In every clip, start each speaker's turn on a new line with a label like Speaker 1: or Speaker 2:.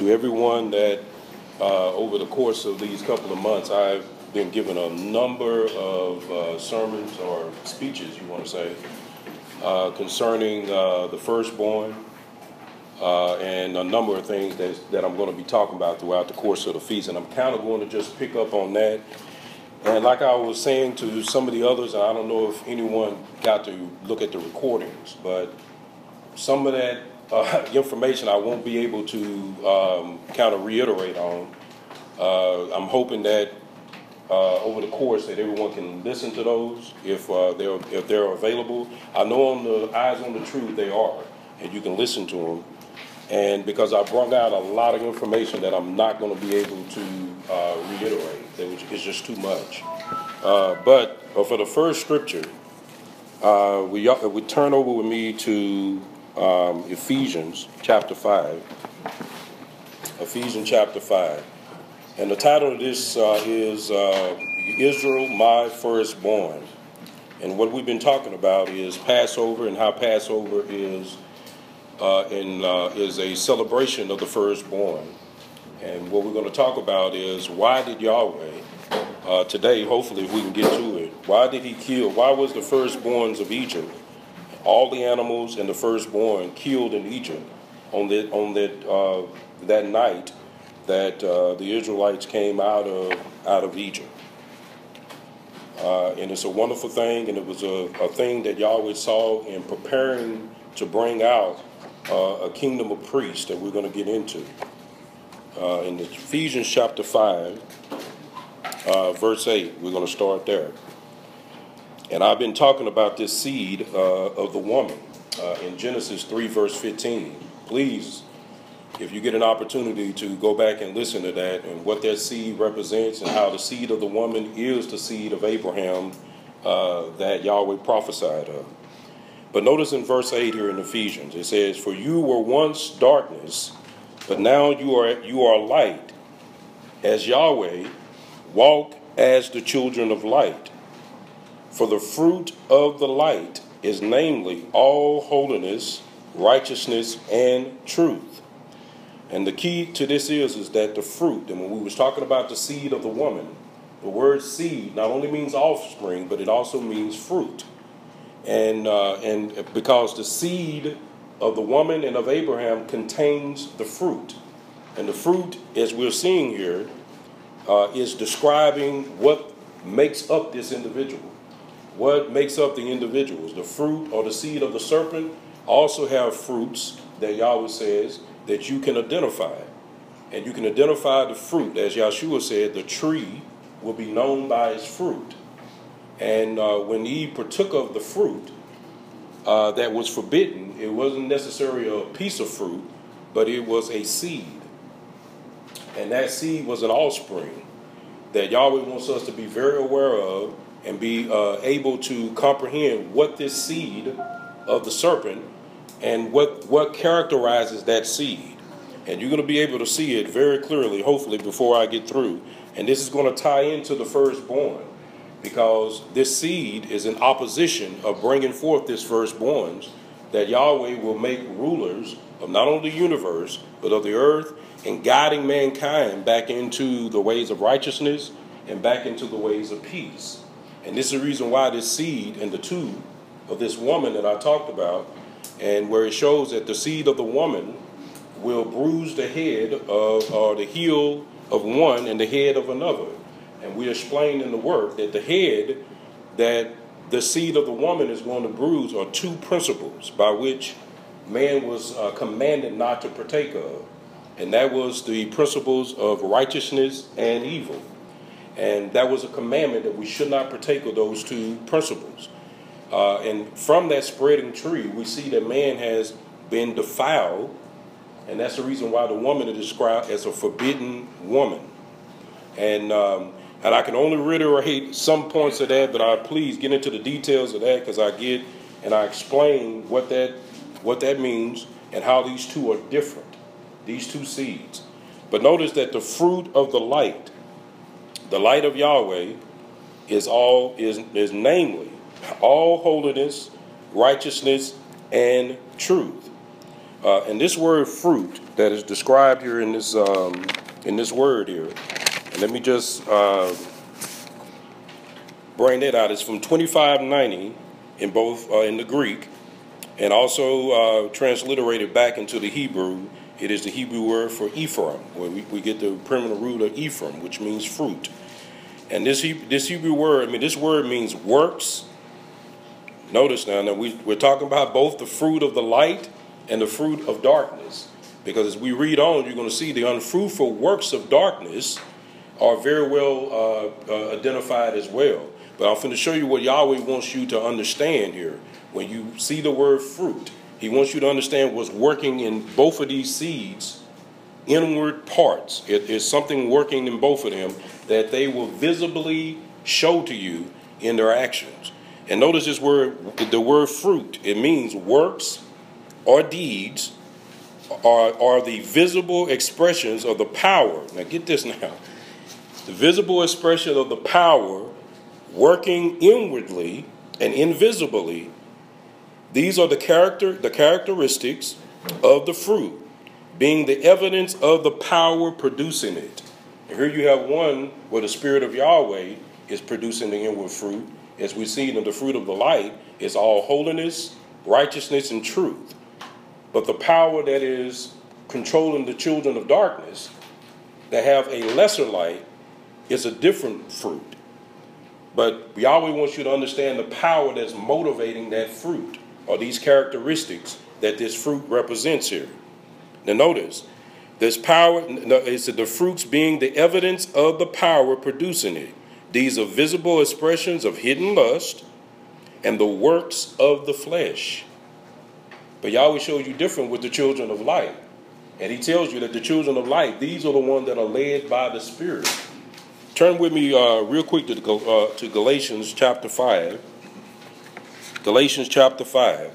Speaker 1: to everyone that over the course of these couple of months, I've been given a number of sermons or speeches, you want to say, concerning the firstborn and a number of things that I'm going to be talking about throughout the course of the feast. And I'm kind of going to just pick up on that. And like I was saying to some of the others, and I don't know if anyone got to look at the recordings, but some of that information I won't be able to kind of reiterate on. I'm hoping that over the course that everyone can listen to those if they're available. I know on the Eyes on the Truth they are, and you can listen to them. And because I brought out a lot of information that I'm not going to be able to reiterate, it's just too much. But for the first scripture, we turn over with me to Ephesians chapter 5. Ephesians chapter 5. And the title of this is Israel, My Firstborn. And what we've been talking about is Passover and how Passover is a celebration of the firstborn. And what we're going to talk about is why did Yahweh, today, hopefully if we can get to it, why did he kill, why was the firstborns of Egypt, all the animals and the firstborn killed in Egypt on that night that the Israelites came out of Egypt? And it's a wonderful thing, and it was a thing that Yahweh saw in preparing to bring out a kingdom of priests that we're going to get into. In Ephesians chapter 5, verse 8, we're going to start there. And I've been talking about this seed of the woman in Genesis 3, verse 15. Please, if you get an opportunity to go back and listen to that and what that seed represents and how the seed of the woman is the seed of Abraham that Yahweh prophesied of. But notice in verse 8 here in Ephesians, it says, "For you were once darkness, but now you are light. As Yahweh, walk as the children of light. For the fruit of the light is namely all holiness, righteousness, and truth." And the key to this is that the fruit, and when we was talking about the seed of the woman, the word seed not only means offspring, but it also means fruit. And because the seed of the woman and of Abraham contains the fruit. And the fruit, as we're seeing here, is describing what makes up this individual. What makes up the individuals. The fruit or the seed of the serpent also have fruits that Yahweh says that you can identify. And you can identify the fruit. As Yahshua said, the tree will be known by its fruit. And when Eve partook of the fruit that was forbidden, it wasn't necessarily a piece of fruit, but it was a seed. And that seed was an offspring that Yahweh wants us to be very aware of and be able to comprehend what this seed of the serpent and what characterizes that seed. And you're going to be able to see it very clearly, hopefully, before I get through. And this is going to tie into the firstborn, because this seed is in opposition of bringing forth this firstborns that Yahweh will make rulers of not only the universe, but of the earth, and guiding mankind back into the ways of righteousness and back into the ways of peace. And this is the reason why this seed and the tube of this woman that I talked about, and where it shows that the seed of the woman will bruise the head of, or the heel of one and the head of another. And we explained in the work that the head that the seed of the woman is going to bruise are two principles by which man was commanded not to partake of. And that was the principles of righteousness and evil. And that was a commandment that we should not partake of those two principles. And from that spreading tree, we see that man has been defiled. And that's the reason why the woman is described as a forbidden woman. And I can only reiterate some points of that, but I please get into the details of that, because I explain what that means and how these two are different, these two seeds. But notice that the fruit of the light of Yahweh is namely all holiness, righteousness, and truth. And this word fruit that is described here in this word here. And let me just bring that out. It's from 2590 in both in the Greek, and also transliterated back into the Hebrew. It is the Hebrew word for Ephraim, where we get the primitive root of Ephraim, which means fruit. And this Hebrew word, this word means works. Notice now that we're talking about both the fruit of the light and the fruit of darkness. Because as we read on, you're going to see the unfruitful works of darkness are very well identified as well. But I'm going to show you what Yahweh wants you to understand here. When you see the word fruit, he wants you to understand what's working in both of these seeds, inward parts. It is something working in both of them that they will visibly show to you in their actions. And notice this word, the word fruit. It means works or deeds are the visible expressions of the power. Now get this now. The visible expression of the power working inwardly and invisibly. These are the characteristics of the fruit, being the evidence of the power producing it. And here you have one where the Spirit of Yahweh is producing the inward fruit. As we see in the fruit of the light, is all holiness, righteousness, and truth. But the power that is controlling the children of darkness, that have a lesser light, is a different fruit. But Yahweh wants you to understand the power that's motivating that fruit, or these characteristics that this fruit represents here. Now notice, this power is the fruits being the evidence of the power producing it. These are visible expressions of hidden lust and the works of the flesh. But Yahweh shows you different with the children of light. And he tells you that the children of light, these are the ones that are led by the Spirit. Turn with me real quick to Galatians chapter 5. Galatians chapter 5.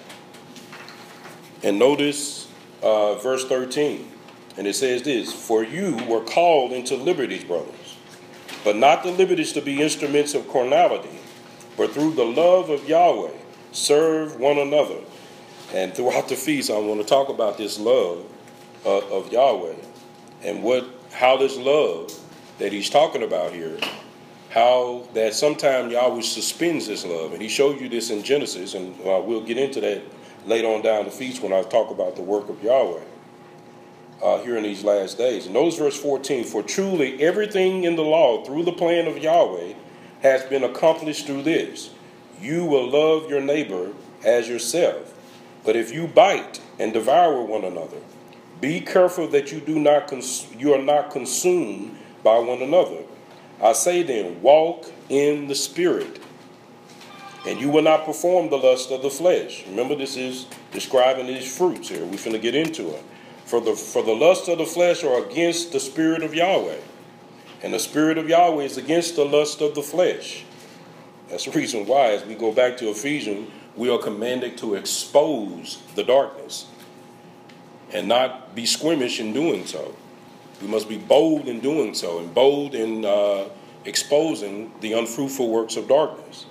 Speaker 1: And notice verse 13. And it says this: For you were called into liberties, brothers, but not the liberties to be instruments of carnality, but through the love of Yahweh serve one another. And throughout the feast, I want to talk about this love of Yahweh and how this love that he's talking about here, how that sometimes Yahweh suspends this love. And he showed you this in Genesis, and we'll get into that later on down the feast when I talk about the work of Yahweh here in these last days. And notice verse 14: For truly everything in the law through the plan of Yahweh has been accomplished through this: you will love your neighbor as yourself. But if you bite and devour one another, be careful that you are not consumed by one another. I say then, walk in the Spirit, and you will not perform the lust of the flesh. Remember, this is describing these fruits here. We're finna get into it. For the lust of the flesh are against the Spirit of Yahweh, and the Spirit of Yahweh is against the lust of the flesh. That's the reason why, as we go back to Ephesians, we are commanded to expose the darkness and not be squeamish in doing so. We must be bold in doing so, and bold in exposing the unfruitful works of darkness.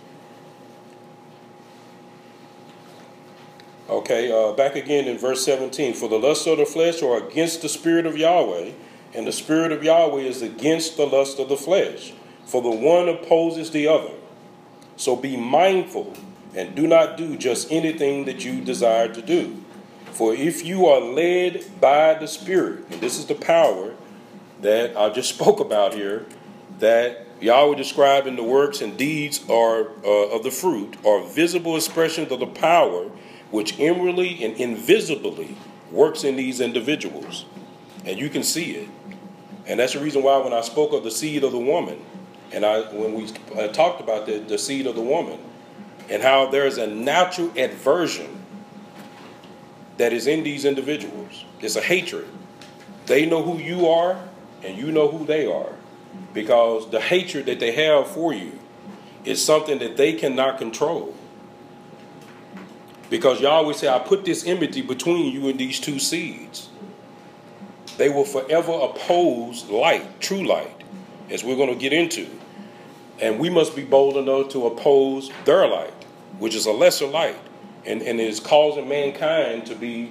Speaker 1: Okay, back again in verse 17. For the lust of the flesh are against the Spirit of Yahweh, and the Spirit of Yahweh is against the lust of the flesh. For the one opposes the other. So be mindful, and do not do just anything that you desire to do. For if you are led by the Spirit, and this is the power that I just spoke about here, that Yahweh described in the works and deeds of the fruit, are visible expressions of the power which inwardly and invisibly works in these individuals. And you can see it. And that's the reason why when I spoke of the seed of the woman, and when we talked about the seed of the woman, and how there's a natural aversion that is in these individuals. It's a hatred. They know who you are, and you know who they are. Because the hatred that they have for you is something that they cannot control. Because Yahweh said, I put this enmity between you and these two seeds. They will forever oppose light, true light, as we're going to get into. And we must be bold enough to oppose their light, which is a lesser light, and is causing mankind to be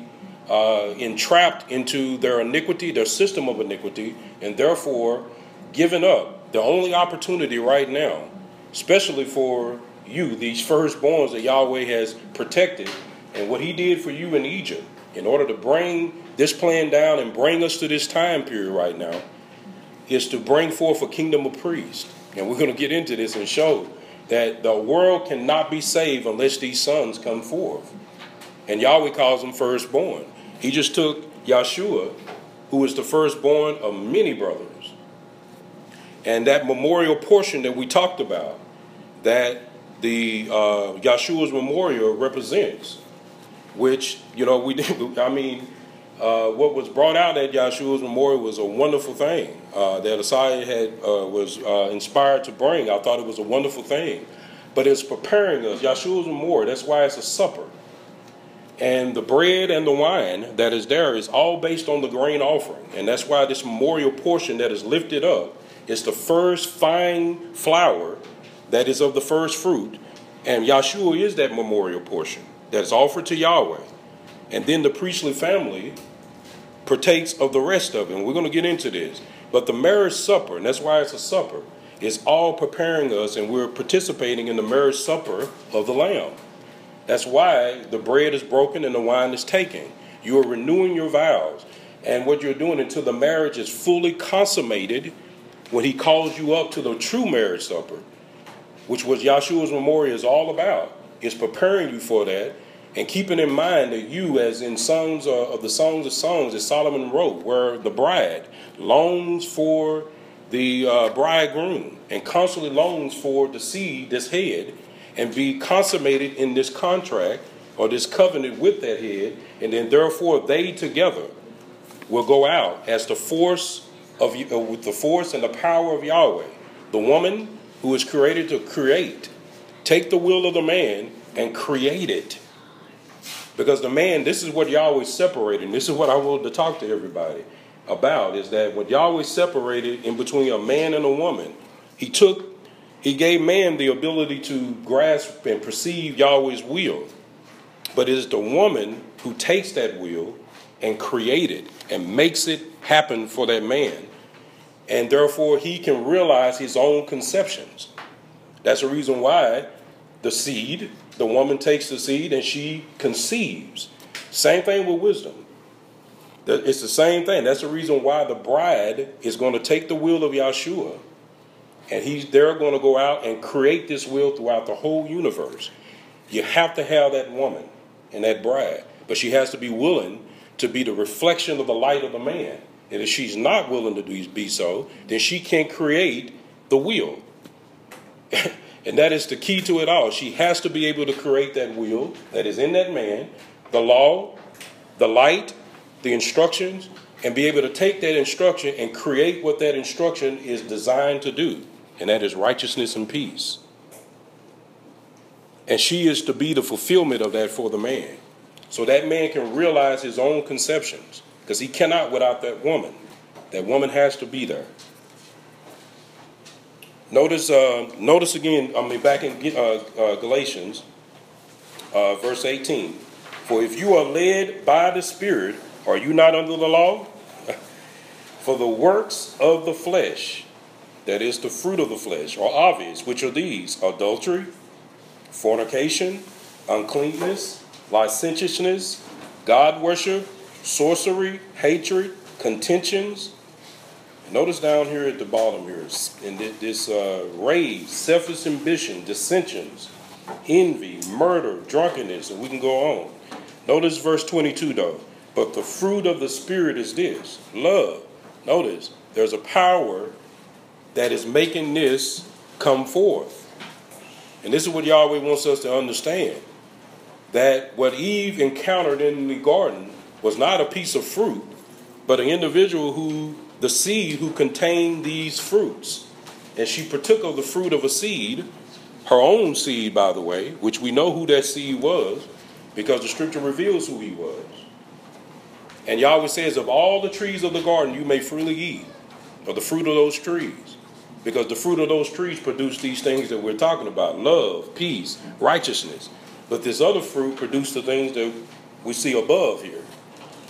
Speaker 1: entrapped into their iniquity, their system of iniquity, and therefore given up the only opportunity right now, especially for you, these firstborns that Yahweh has protected, and what he did for you in Egypt in order to bring this plan down and bring us to this time period right now, is to bring forth a kingdom of priests. And we're going to get into this and show that the world cannot be saved unless these sons come forth. And Yahweh calls them firstborn. He just took Yahshua, who is the firstborn of many brothers. And that memorial portion that we talked about, that the Yahshua's memorial represents, which, we did, what was brought out at Yahshua's memorial was a wonderful thing that Asai was inspired to bring. I thought it was a wonderful thing. But it's preparing us. Yahshua's memorial, that's why it's a supper. And the bread and the wine that is there is all based on the grain offering. And that's why this memorial portion that is lifted up is the first fine flour that is of the first fruit. And Yahshua is that memorial portion that is offered to Yahweh. And then the priestly family partakes of the rest of it. And we're going to get into this. But the marriage supper, and that's why it's a supper, is all preparing us, and we're participating in the marriage supper of the Lamb. That's why the bread is broken and the wine is taken. You are renewing your vows. And what you're doing until the marriage is fully consummated, when he calls you up to the true marriage supper, which was Yahshua's memorial is all about, is preparing you for that, and keeping in mind that you, as in Songs of the Songs of Songs that Solomon wrote, where the bride longs for the bridegroom and constantly longs for the seed, this head, and be consummated in this contract or this covenant with that head, and then therefore they together will go out as the force of with the force and the power of Yahweh. The woman who is created to create, take the will of the man and create it. Because the man, this is what Yahweh separated. This is what I wanted to talk to everybody about, is that what Yahweh separated in between a man and a woman, he gave man the ability to grasp and perceive Yahweh's will. But it is the woman who takes that will and creates it and makes it happen for that man. And therefore he can realize his own conceptions. That's the reason why the seed, the woman takes the seed and she conceives. Same thing with wisdom. It's the same thing. That's the reason why the bride is going to take the will of Yahshua, and they're going to go out and create this will throughout the whole universe. You have to have that woman and that bride, but she has to be willing to be the reflection of the light of the man. And if she's not willing to be so, then she can't create the will. And that is the key to it all. She has to be able to create that will that is in that man, the law, the light, the instructions, and be able to take that instruction and create what that instruction is designed to do. And that is righteousness and peace. And she is to be the fulfillment of that for the man. So that man can realize his own conceptions. Because he cannot without that woman. That woman has to be there. Notice again, back in Galatians, verse 18. For if you are led by the Spirit, are you not under the law? For the works of the flesh, that is the fruit of the flesh, are obvious, which are these: adultery, fornication, uncleanness, licentiousness, God worship, sorcery, hatred, contentions. Notice down here at the bottom here, in this rage, selfish ambition, dissensions, envy, murder, drunkenness, and we can go on. Notice verse 22 though. But the fruit of the Spirit is this: love. Notice there's a power that is making this come forth. And this is what Yahweh wants us to understand. That what Eve encountered in the garden was not a piece of fruit, but an individual the seed who contained these fruits. And she partook of the fruit of a seed, her own seed, by the way, which we know who that seed was, because the scripture reveals who he was. And Yahweh says, of all the trees of the garden you may freely eat, of the fruit of those trees. Because the fruit of those trees produce these things that we're talking about: love, peace, righteousness. But this other fruit produced the things that we see above here.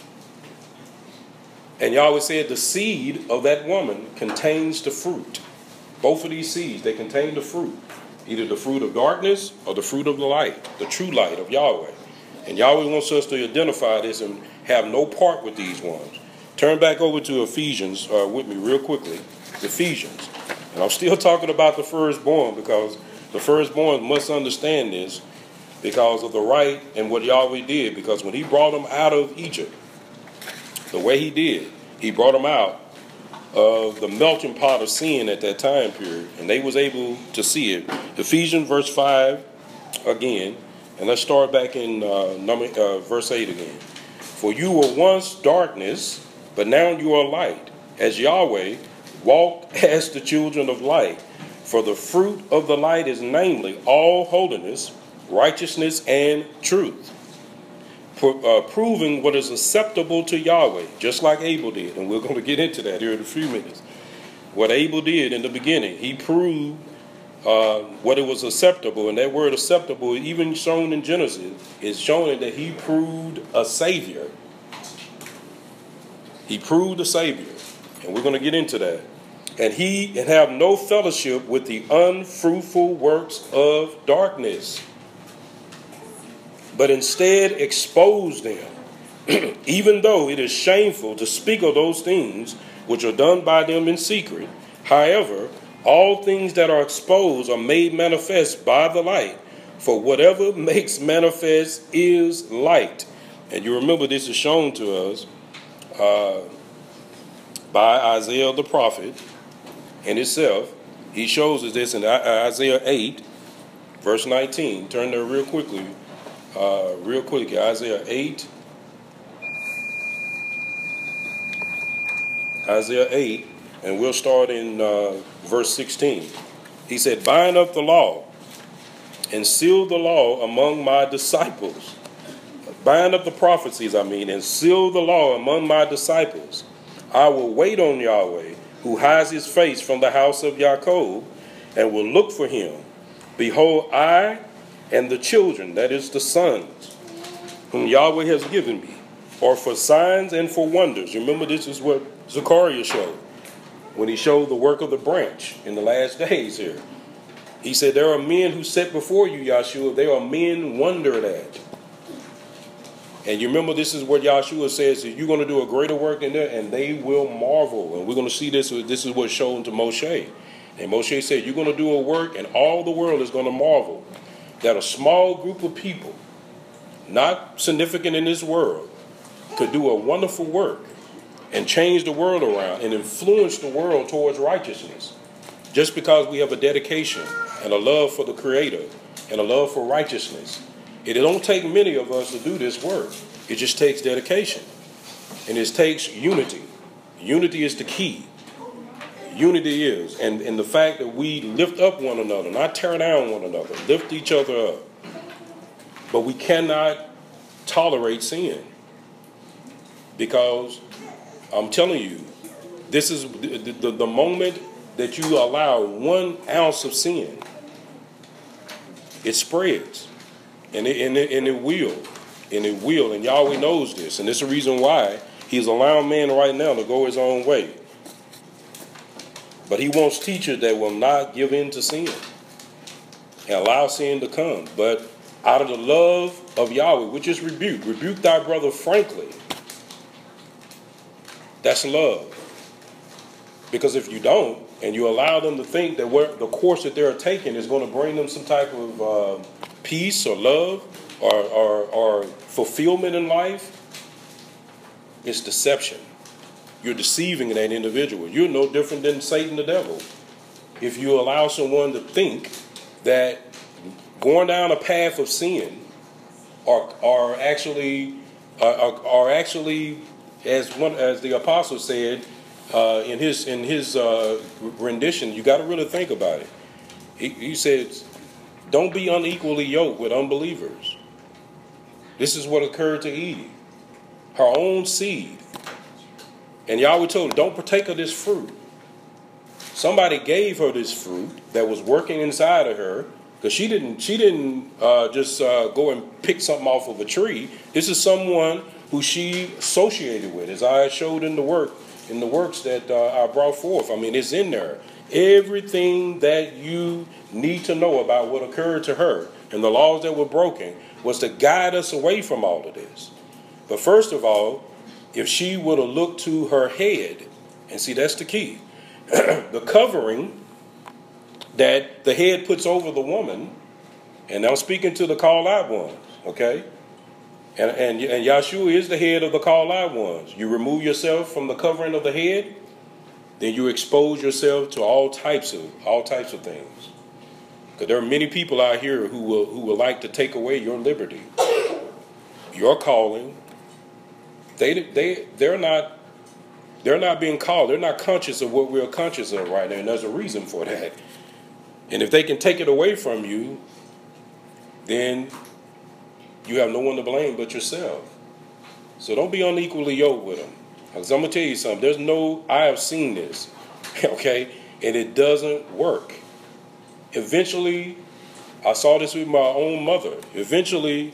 Speaker 1: And Yahweh said the seed of that woman contains the fruit. Both of these seeds, they contain the fruit. Either the fruit of darkness or the fruit of the light, the true light of Yahweh. And Yahweh wants us to identify this and have no part with these ones. Turn back over to Ephesians with me real quickly. Ephesians. And I'm still talking about the firstborn because the firstborn must understand this because of the right and what Yahweh did. Because when he brought them out of Egypt, the way he did, he brought them out of the melting pot of sin at that time period. And they was able to see it. Ephesians verse 5 again. And let's start back in verse 8 again. For you were once darkness, but now you are light. As Yahweh, walk as the children of light. For the fruit of the light is namely all holiness, righteousness, and truth. Proving what is acceptable to Yahweh, just like Abel did. And we're going to get into that here in a few minutes. What Abel did in the beginning, he proved what it was acceptable. And that word acceptable, even shown in Genesis, is showing that he proved a savior. He proved a savior. And we're going to get into that. And have no fellowship with the unfruitful works of darkness, but instead expose them, even though it is shameful to speak of those things which are done by them in secret. However, all things that are exposed are made manifest by the light, for whatever makes manifest is light. And you remember this is shown to us by Isaiah the prophet in itself. He shows us this in Isaiah 8, verse 19. Turn there real quickly. Isaiah 8. Isaiah 8, and we'll start in verse 16. He said, bind up the law and seal the law among my disciples. Bind up the prophecies, and seal the law among my disciples. I will wait on Yahweh, who hides his face from the house of Jacob, and will look for him. Behold, I and the children, that is the sons, whom Yahweh has given me, are for signs and for wonders. Remember, this is what Zechariah showed when he showed the work of the branch in the last days here. He said, there are men who sit before you, Yahshua. They are men wondered at. And you remember, this is what Yahshua says, that you're going to do a greater work in there, and they will marvel. And we're going to see this. This is what's shown to Moshe. And Moshe said, you're going to do a work, and all the world is going to marvel that a small group of people, not significant in this world, could do a wonderful work and change the world around and influence the world towards righteousness. Just because we have a dedication and a love for the Creator and a love for righteousness. It don't take many of us to do this work. It just takes dedication. And it takes unity. Unity is the key. Unity is. And the fact that we lift up one another, not tear down one another, lift each other up. But we cannot tolerate sin. Because I'm telling you, this is the moment that you allow 1 ounce of sin, it spreads. And it will. And it will. And Yahweh knows this. And this is the reason why he's allowing man right now to go his own way. But he wants teachers that will not give in to sin and allow sin to come. But out of the love of Yahweh, which is rebuke. Rebuke thy brother frankly. That's love. Because if you don't, and you allow them to think that the course that they're taking is going to bring them some type of peace or love or fulfillment in life, it's deception. You're deceiving that individual. You're no different than Satan the devil. If you allow someone to think that going down a path of sin are actually as the apostle said in his rendition, you got to really think about it. He says, don't be unequally yoked with unbelievers. This is what occurred to Eve, her own seed. And Yahweh told her, don't partake of this fruit. Somebody gave her this fruit that was working inside of her, because she didn't just go and pick something off of a tree. This is someone who she associated with, as I showed in the works that I brought forth. I mean, it's in there. Everything that you need to know about what occurred to her and the laws that were broken was to guide us away from all of this. But first of all, if she would have looked to her head, and see, that's the key, the covering that the head puts over the woman, and I'm speaking to the called out ones, okay? And Yahshua is the head of the called out ones. You remove yourself from the covering of the head, then you expose yourself to all types of things. Because there are many people out here who will like to take away your liberty, your calling. They're not being called. They're not conscious of what we're conscious of right now, and there's a reason for that. And if they can take it away from you, then you have no one to blame but yourself. So don't be unequally yoked with them. Because I'm going to tell you something. I have seen this, okay, and it doesn't work. Eventually, I saw this with my own mother. Eventually,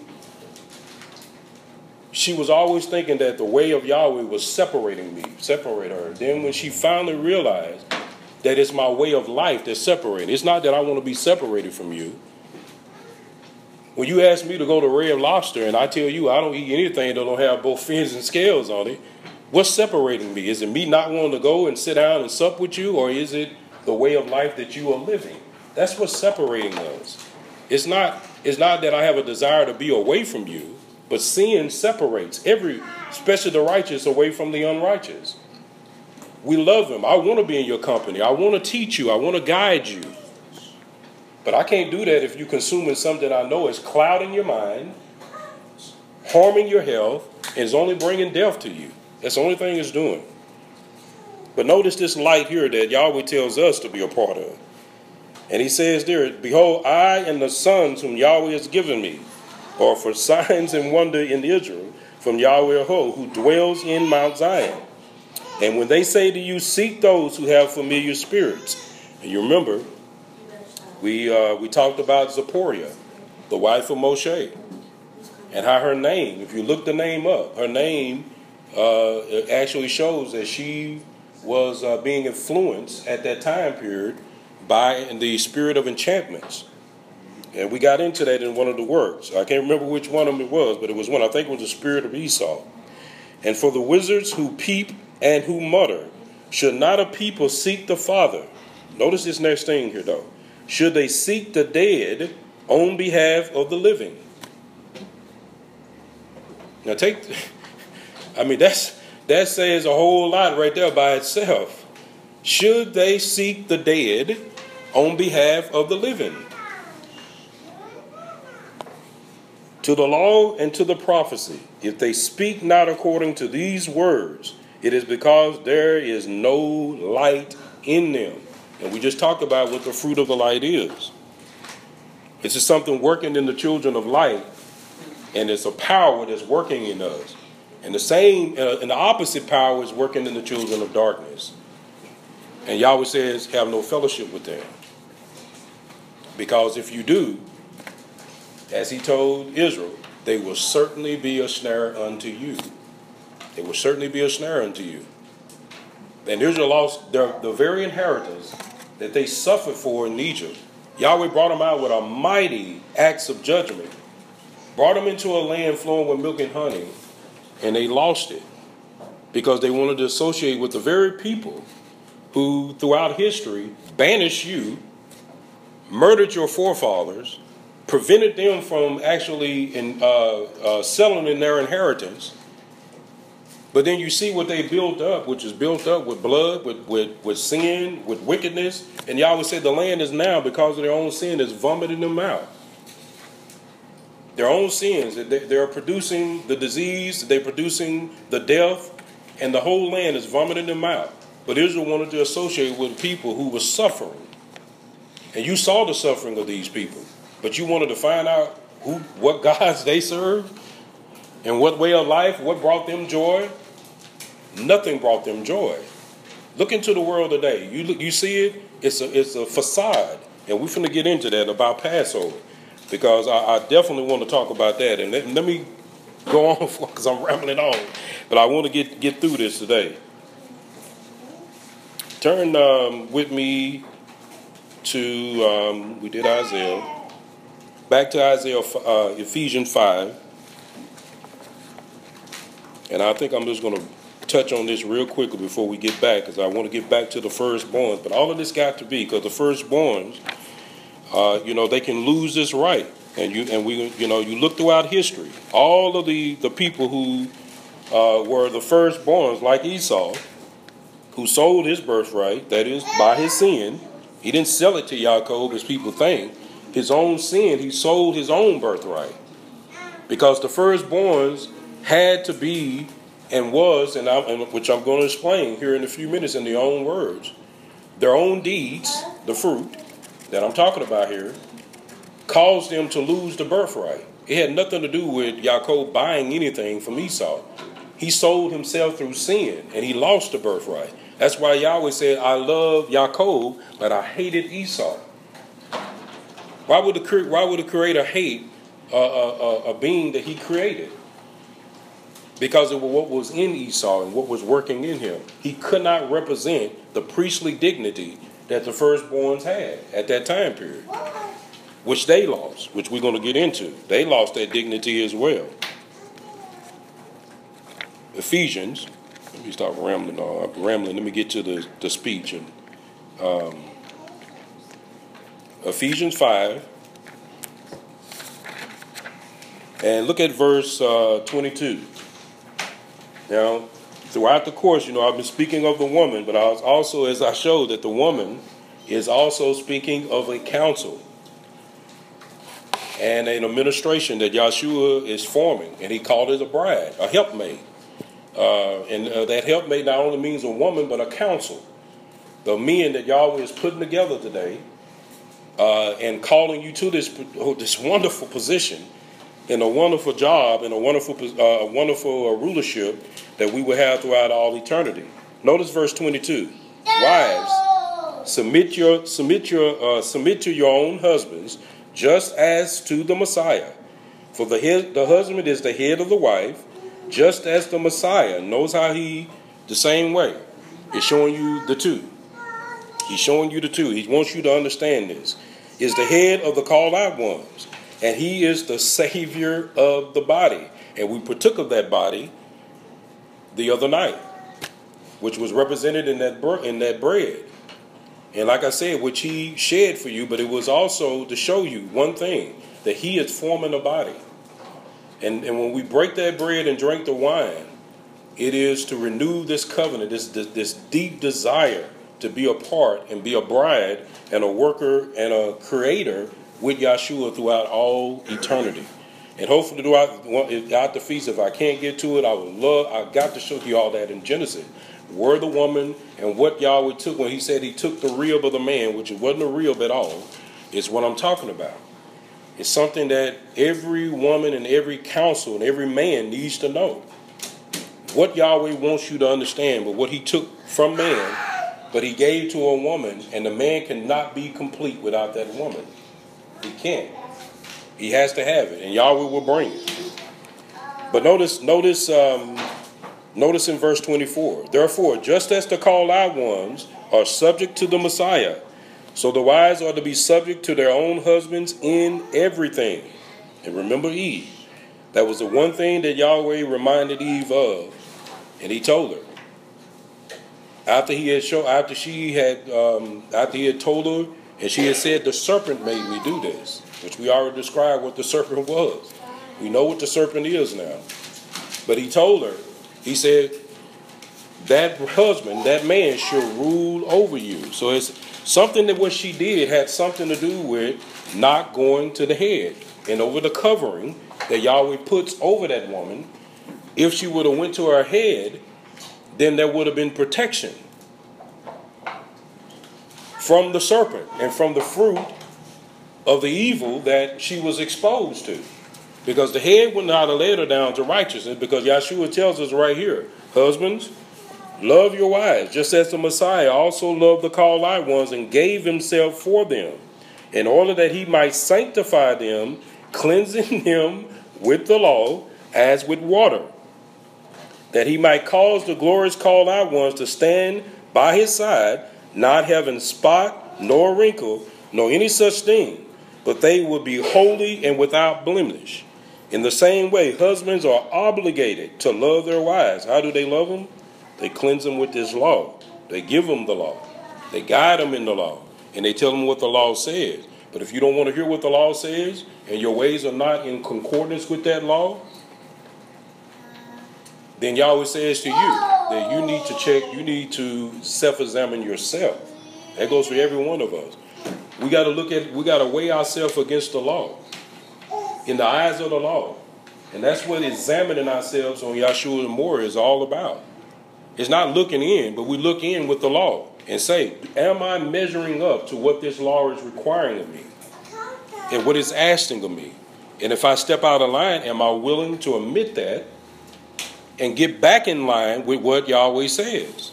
Speaker 1: she was always thinking that the way of Yahweh was separate her. Then when she finally realized that it's my way of life that's separating, it's not that I want to be separated from you. When you ask me to go to Red Lobster and I tell you I don't eat anything that don't have both fins and scales on it, what's separating me? Is it me not wanting to go and sit down and sup with you, or is it the way of life that you are living? That's what's separating us. It's not that I have a desire to be away from you, but sin separates especially the righteous, away from the unrighteous. We love them. I want to be in your company. I want to teach you. I want to guide you. But I can't do that if you're consuming something I know is clouding your mind, harming your health, and is only bringing death to you. That's the only thing it's doing. But notice this light here that Yahweh tells us to be a part of. And he says there, behold, I and the sons whom Yahweh has given me are for signs and wonder in Israel from Yahweh who dwells in Mount Zion. And when they say to you, seek those who have familiar spirits. And you remember, we talked about Zipporah, the wife of Moshe, and how her name, if you look the name up, her name actually shows that she was being influenced at that time period by the spirit of enchantments. And we got into that in one of the works. I can't remember which one of them it was, but it was one. I think it was the spirit of Esau. And for the wizards who peep and who mutter, should not a people seek the Father? Notice this next thing here, though. Should they seek the dead on behalf of the living? Now that says a whole lot right there by itself. Should they seek the dead on behalf of the living? To the law and to the prophecy, if they speak not according to these words, it is because there is no light in them. And we just talked about what the fruit of the light is. It's just something working in the children of light, and it's a power that's working in us. And the opposite power is working in the children of darkness. And Yahweh says, have no fellowship with them. Because if you do, as he told Israel, they will certainly be a snare unto you. They will certainly be a snare unto you. And Israel lost the very inheritance that they suffered for in Egypt. Yahweh brought them out with a mighty acts of judgment. Brought them into a land flowing with milk and honey. And they lost it. Because they wanted to associate with the very people who, throughout history, banished you, murdered your forefathers, prevented them from actually selling in their inheritance. But then you see what they built up, which is built up with blood, with sin, with wickedness. And Yahweh said the land is now, because of their own sin, is vomiting them out. Their own sins. They're producing the disease, they're producing the death, and the whole land is vomiting them out. But Israel wanted to associate with people who were suffering. And you saw the suffering of these people. But you wanted to find out what gods they served and what way of life, what brought them joy. Nothing brought them joy. Look into the world today. You see it, it's a facade. And we're finna get into that about Passover. Because I definitely want to talk about that. And let me go on because I'm rambling on. But I want to get through this today. Turn with me to, we did Isaiah. Back to Isaiah, Ephesians 5. And I think I'm just going to touch on this real quickly before we get back, because I want to get back to the firstborns. But all of this got to be because the firstborns, they can lose this right. And you look throughout history, all of the people who were the firstborns, like Esau, who sold his birthright, that is, by his sin. He didn't sell it to Yaakov as people think. His own sin, he sold his own birthright. Because the firstborns had to be and was, and which I'm going to explain here in a few minutes in their own words, their own deeds, the fruit that I'm talking about here, caused them to lose the birthright. It had nothing to do with Yaakov buying anything from Esau. He sold himself through sin, and he lost the birthright. That's why Yahweh said, I love Yaakov, but I hated Esau. Why would the Creator hate a being that he created? Because of what was in Esau and what was working in him. He could not represent the priestly dignity that the firstborns had at that time period, which they lost, which we're going to get into. They lost that dignity as well. Ephesians, let me stop rambling. Let me get to the speech. And Ephesians 5, and look at verse 22. Now, throughout the course, I've been speaking of the woman, but I was also, as I showed, that the woman is also speaking of a council and an administration that Yahshua is forming, and he called it a bride, a helpmate. And that helpmate not only means a woman, but a council. The men that Yahweh is putting together today and calling you to this wonderful position and a wonderful job and a wonderful rulership that we will have throughout all eternity. Notice verse 22. Wives, submit to your own husbands, just as to the Messiah. For the husband is the head of the wife, just as the Messiah knows how the same way, is showing you the two. He's showing you the two. He wants you to understand this. Is the head of the called out ones. And he is the Savior of the body. And we partook of that body the other night, which was represented in that bread. And like I said, which he shed for you, but it was also to show you one thing, that he is forming a body. And when we break that bread and drink the wine, it is to renew this covenant, this deep desire to be a part and be a bride and a worker and a creator with Yahshua throughout all eternity. And hopefully throughout the feast, if I can't get to it, I got to show you all that in Genesis. Where the woman and what Yahweh took when he said he took the rib of the man, which it wasn't a rib at all, is what I'm talking about. It's something that every woman and every council and every man needs to know. What Yahweh wants you to understand, but what he took from man, but he gave to a woman, and the man cannot be complete without that woman. He can't. He has to have it, and Yahweh will bring it. But notice in verse 24, therefore, just as the called out ones are subject to the Messiah, so the wives are to be subject to their own husbands in everything. And remember Eve. That was the one thing that Yahweh reminded Eve of, and he told her. After he had told her, and she had said, the serpent made me do this, which we already described what the serpent was. We know what the serpent is now. But he told her, he said, that husband, that man should rule over you. So it's something that what she did had something to do with not going to the head and over the covering that Yahweh puts over that woman. If she would have went to her head, then there would have been protection from the serpent and from the fruit of the evil that she was exposed to. Because the head would not have led her down to righteousness, because Yahshua tells us right here, husbands, love your wives, just as the Messiah also loved the called out ones and gave himself for them, in order that he might sanctify them, cleansing them with the law as with water, that he might cause the glorious called out ones to stand by his side, not having spot, nor wrinkle, nor any such thing, but they will be holy and without blemish. In the same way, husbands are obligated to love their wives. How do they love them? They cleanse them with this law. They give them the law. They guide them in the law. And they tell them what the law says. But if you don't want to hear what the law says, and your ways are not in concordance with that law, then Yahweh says to you that you need to check, you need to self-examine yourself. That goes for every one of us. We got to weigh ourselves against the law, in the eyes of the law. And that's what examining ourselves on Yahshua More is all about. It's not looking in, but we look in with the law and say, am I measuring up to what this law is requiring of me and what it's asking of me? And if I step out of line, am I willing to admit that and get back in line with what Yahweh says?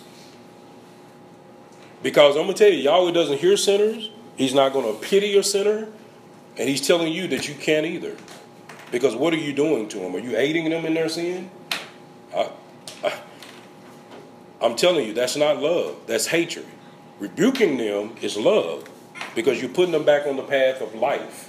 Speaker 1: Because I'm going to tell you, Yahweh doesn't hear sinners. He's not going to pity a sinner. And he's telling you that you can't either. Because what are you doing to them? Are you aiding them in their sin? I'm telling you, that's not love. That's hatred. Rebuking them is love, because you're putting them back on the path of life.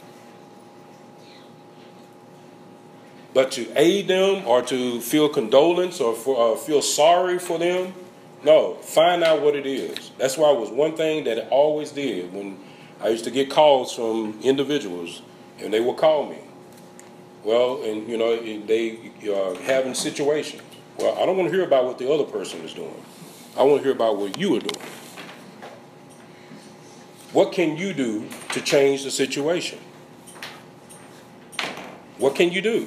Speaker 1: But to aid them or to feel condolence or feel sorry for them, no, find out what it is. That's why it was one thing that I always did when I used to get calls from individuals, and they would call me. Well, and they are having situations. Well, I don't want to hear about what the other person is doing. I want to hear about what you are doing. What can you do to change the situation? What can you do?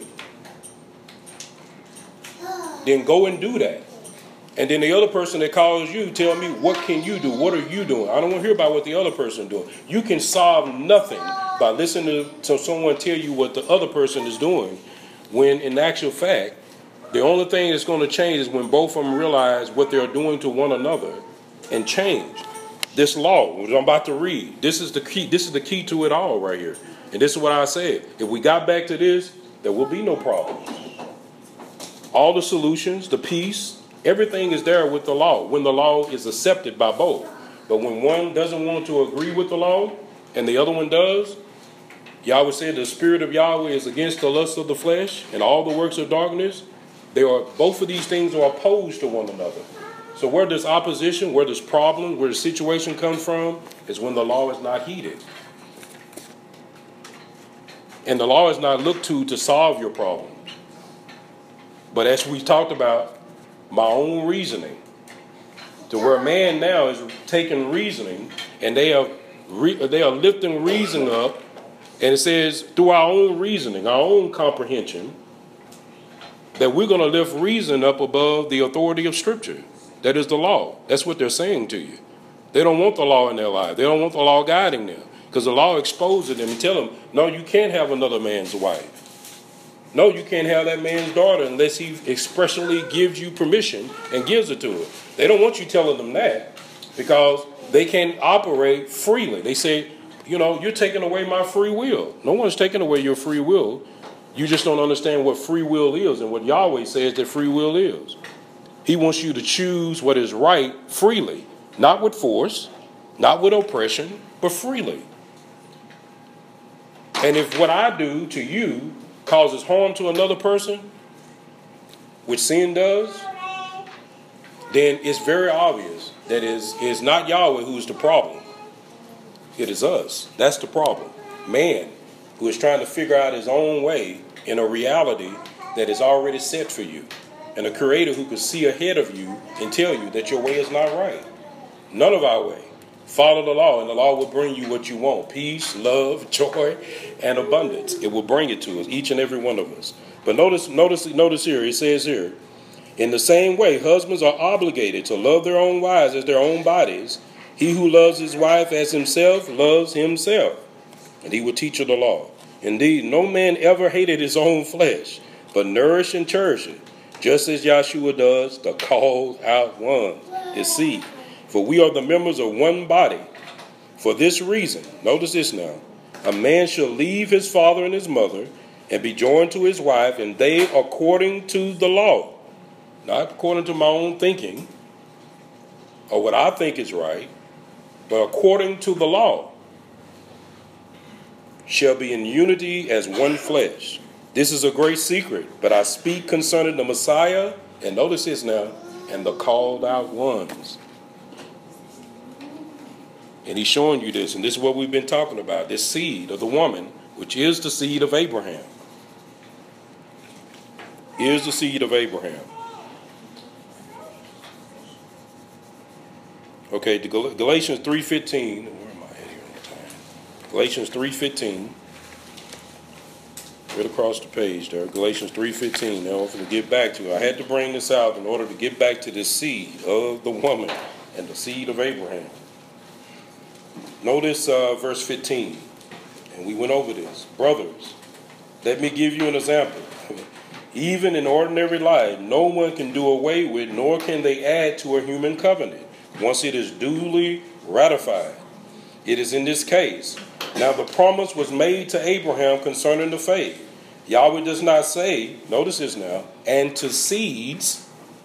Speaker 1: Then go and do that. And then the other person that calls you, tell me, what can you do? What are you doing? I don't want to hear about what the other person is doing. You can solve nothing by listening to someone tell you what the other person is doing, when in actual fact, the only thing that's going to change is when both of them realize what they're doing to one another and change. This law, which I'm about to read, this is the key. This is the key to it all right here. And this is what I said. If we got back to this, there will be no problems. All the solutions, the peace, everything is there with the law, when the law is accepted by both. But when one doesn't want to agree with the law and the other one does, Yahweh said the spirit of Yahweh is against the lust of the flesh and all the works of darkness. Both of these things are opposed to one another. So where this opposition, where this problem, where the situation comes from, is when the law is not heeded. And the law is not looked to solve your problems. But as we talked about, my own reasoning, to where man now is taking reasoning and they are lifting reason up, and it says through our own reasoning, our own comprehension, that we're going to lift reason up above the authority of Scripture. That is the law. That's what they're saying to you. They don't want the law in their life. They don't want the law guiding them, because the law exposes them and tell them, no, you can't have another man's wife. No, you can't have that man's daughter unless he expressly gives you permission and gives it to her. They don't want you telling them that, because they can operate freely. They say, you're taking away my free will. No one's taking away your free will. You just don't understand what free will is and what Yahweh says that free will is. He wants you to choose what is right freely, not with force, not with oppression, but freely. And if what I do to you causes harm to another person, which sin does, then it's very obvious that it's not Yahweh who's the problem. It is us. That's the problem. Man, who is trying to figure out his own way in a reality that is already set for you. And a creator who could see ahead of you and tell you that your way is not right. None of our way. Follow the law, and the law will bring you what you want. Peace, love, joy, and abundance. It will bring it to us, each and every one of us. But notice here, it says here, in the same way, husbands are obligated to love their own wives as their own bodies. He who loves his wife as himself loves himself, and he will teach her the law. Indeed, no man ever hated his own flesh, but nourished and cherished it, just as Yahshua does the called out one, his seed. For we are the members of one body. For this reason, notice this now, a man shall leave his father and his mother and be joined to his wife, and they according to the law, not according to my own thinking or what I think is right, but according to the law, shall be in unity as one flesh. This is a great secret, but I speak concerning the Messiah, and notice this now, and the called out ones. And he's showing you this, and this is what we've been talking about, this seed of the woman, which is the seed of Abraham. Is the seed of Abraham. Okay, Galatians 3:15. Where am I at here on the time? Galatians 3:15. Right across the page there. Galatians 3:15. Now I'm going to get back to it. I had to bring this out in order to get back to the seed of the woman and the seed of Abraham. Notice verse 15. And we went over this. Brothers, let me give you an example. Even in ordinary life, no one can do away with, nor can they add to a human covenant once it is duly ratified. It is in this case. Now the promise was made to Abraham concerning the faith. Yahweh does not say, notice this now, and to seeds,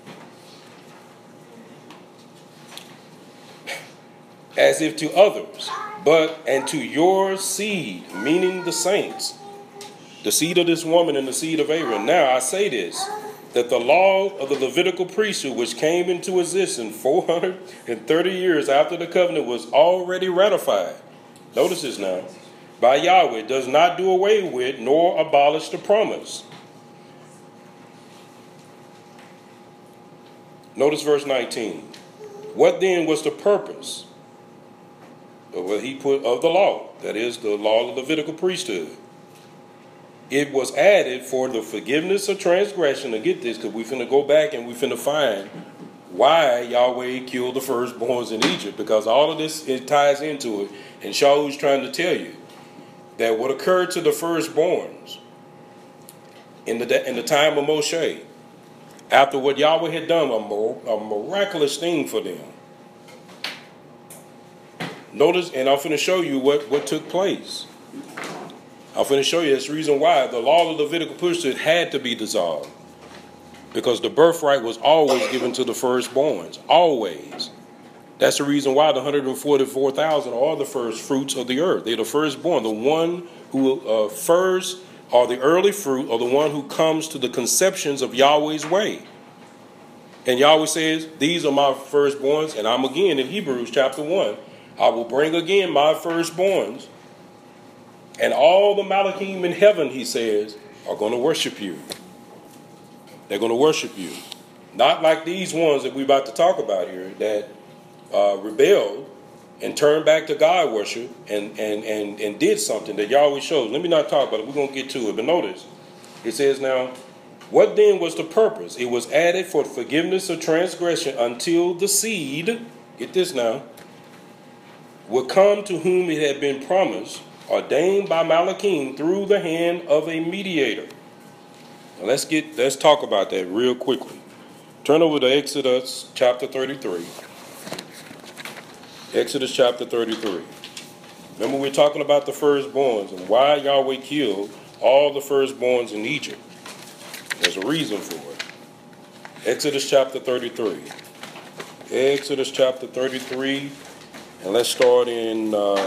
Speaker 1: as if to others, but and to your seed, meaning the saints, the seed of this woman and the seed of Abraham. Now I say this, that the law of the Levitical priesthood, which came into existence 430 years after the covenant was already ratified, notice this now, by Yahweh, does not do away with nor abolish the promise. Notice verse 19. What then was the purpose of what he put of the law? That is the law of the Levitical priesthood. It was added for the forgiveness of transgression. To get this, because we're finna go back and we're finna find why Yahweh killed the firstborns in Egypt. Because all of this, it ties into it. And Shaul's trying to tell you that what occurred to the firstborns in the time of Moshe, after what Yahweh had done, a miraculous thing for them. Notice, and I'm finna show you what took place. I'm going to show you that's the reason why the law of the Levitical priesthood had to be dissolved. Because the birthright was always given to the firstborns. Always. That's the reason why the 144,000 are the first fruits of the earth. They're the firstborn. The one who first, or the early fruit, or the one who comes to the conceptions of Yahweh's way. And Yahweh says, these are my firstborns. And I'm again in Hebrews chapter 1. I will bring again my firstborns. And all the Malachim in heaven, he says, are going to worship you. They're going to worship you. Not like these ones that we're about to talk about here that rebelled and turned back to God worship and did something that Yahweh shows. Let me not talk about it. We're going to get to it. But notice, it says now, what then was the purpose? It was added for forgiveness of transgression until the seed, get this now, would come to whom it had been promised, ordained by Malachim through the hand of a mediator. Now let's talk about that real quickly. Turn over to Exodus chapter 33. Exodus chapter 33. Remember, we're talking about the firstborns and why Yahweh killed all the firstborns in Egypt. There's a reason for it. Exodus chapter 33. Exodus chapter 33, and let's start in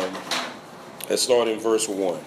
Speaker 1: verse 1.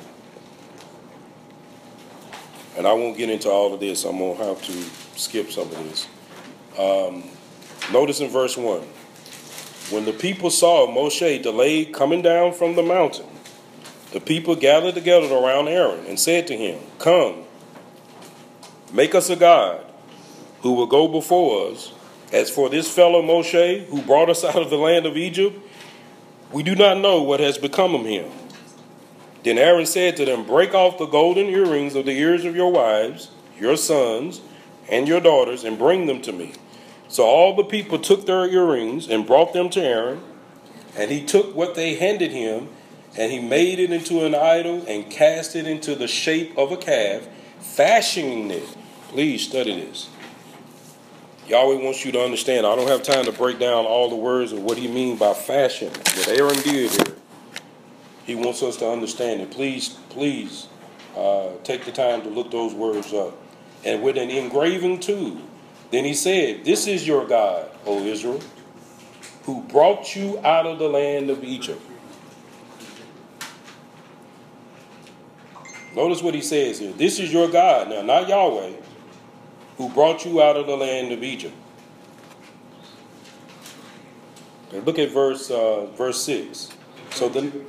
Speaker 1: And I won't get into all of this. I'm going to have to skip some of this. Notice in verse 1. When the people saw Moshe delayed coming down from the mountain, the people gathered together around Aaron and said to him, "Come, make us a god who will go before us. As for this fellow Moshe, who brought us out of the land of Egypt, we do not know what has become of him." Then Aaron said to them, "Break off the golden earrings of the ears of your wives, your sons, and your daughters, and bring them to me." So all the people took their earrings and brought them to Aaron, and he took what they handed him, and he made it into an idol and cast it into the shape of a calf, fashioning it. Please study this. Yahweh wants you to understand. I don't have time to break down all the words of what he means by fashion. What Aaron did here. He wants us to understand it. Please, Take the time to look those words up. And with an engraving tool. Then he said, this is your God, O Israel, who brought you out of the land of Egypt. Notice what he says here. This is your God, now not Yahweh, who brought you out of the land of Egypt. Okay, look at verse 6. So then,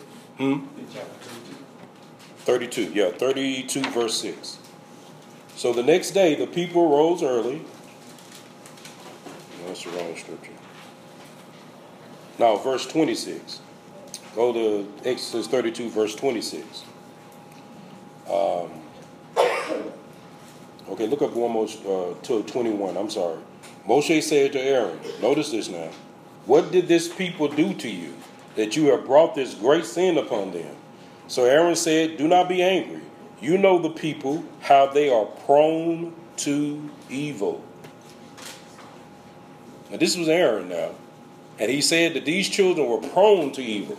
Speaker 1: 32, 32 verse 6. So the next day the people rose early. That's the wrong scripture. Now, verse 26. Go to Exodus 32, verse 26. Okay, look up one more to 21. I'm sorry. Moshe said to Aaron, notice this now. What did this people do to you, that you have brought this great sin upon them? So Aaron said, do not be angry. You know the people, how they are prone to evil. Now this was Aaron now. And he said that these children were prone to evil.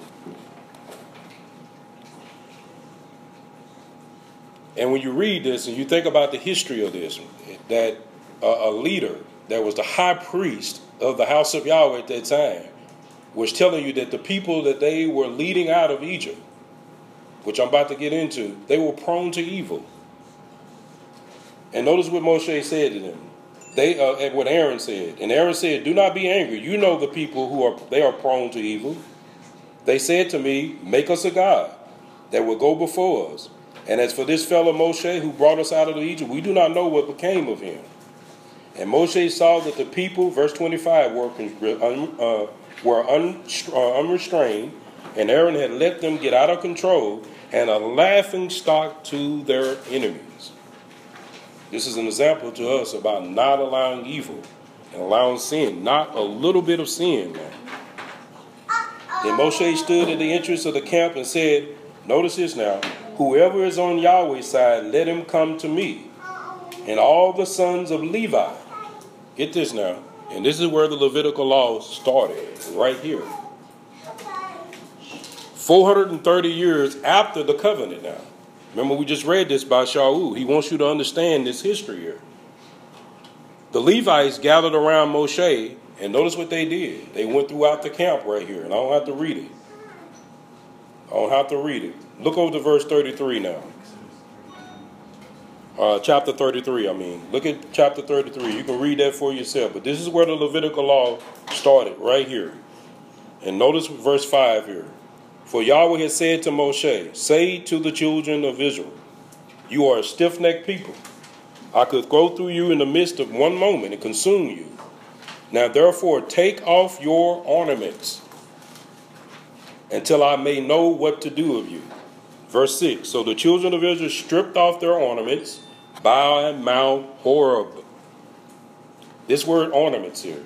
Speaker 1: And when you read this and you think about the history of this, that a leader that was the high priest of the house of Yahweh at that time was telling you that the people that they were leading out of Egypt, which I'm about to get into, they were prone to evil. And notice what Moshe said to them. What Aaron said. And Aaron said, do not be angry. You know the people they are prone to evil. They said to me, make us a God that will go before us. And as for this fellow Moshe who brought us out of Egypt, we do not know what became of him. And Moshe saw that the people, verse 25, were unrestrained, and Aaron had let them get out of control, and a laughing stock to their enemies. This is an example to us about not allowing evil and allowing sin, not a little bit of sin. Man. Then Moshe stood at the entrance of the camp and said, notice this now, whoever is on Yahweh's side, let him come to me. And all the sons of Levi, get this now, and this is where the Levitical law started, right here. 430 years after the covenant now. Remember, we just read this by Shaul. He wants you to understand this history here. The Levites gathered around Moshe, and notice what they did. They went throughout the camp right here, and I don't have to read it. Look over to verse 33 now. Chapter 33, I mean. Look at chapter 33. You can read that for yourself. But this is where the Levitical law started, right here. And notice verse 5 here. For Yahweh has said to Moshe, say to the children of Israel, you are a stiff-necked people. I could go through you in the midst of one moment and consume you. Now therefore take off your ornaments until I may know what to do of you. Verse 6, so the children of Israel stripped off their ornaments by Mount Horeb. This word ornaments here.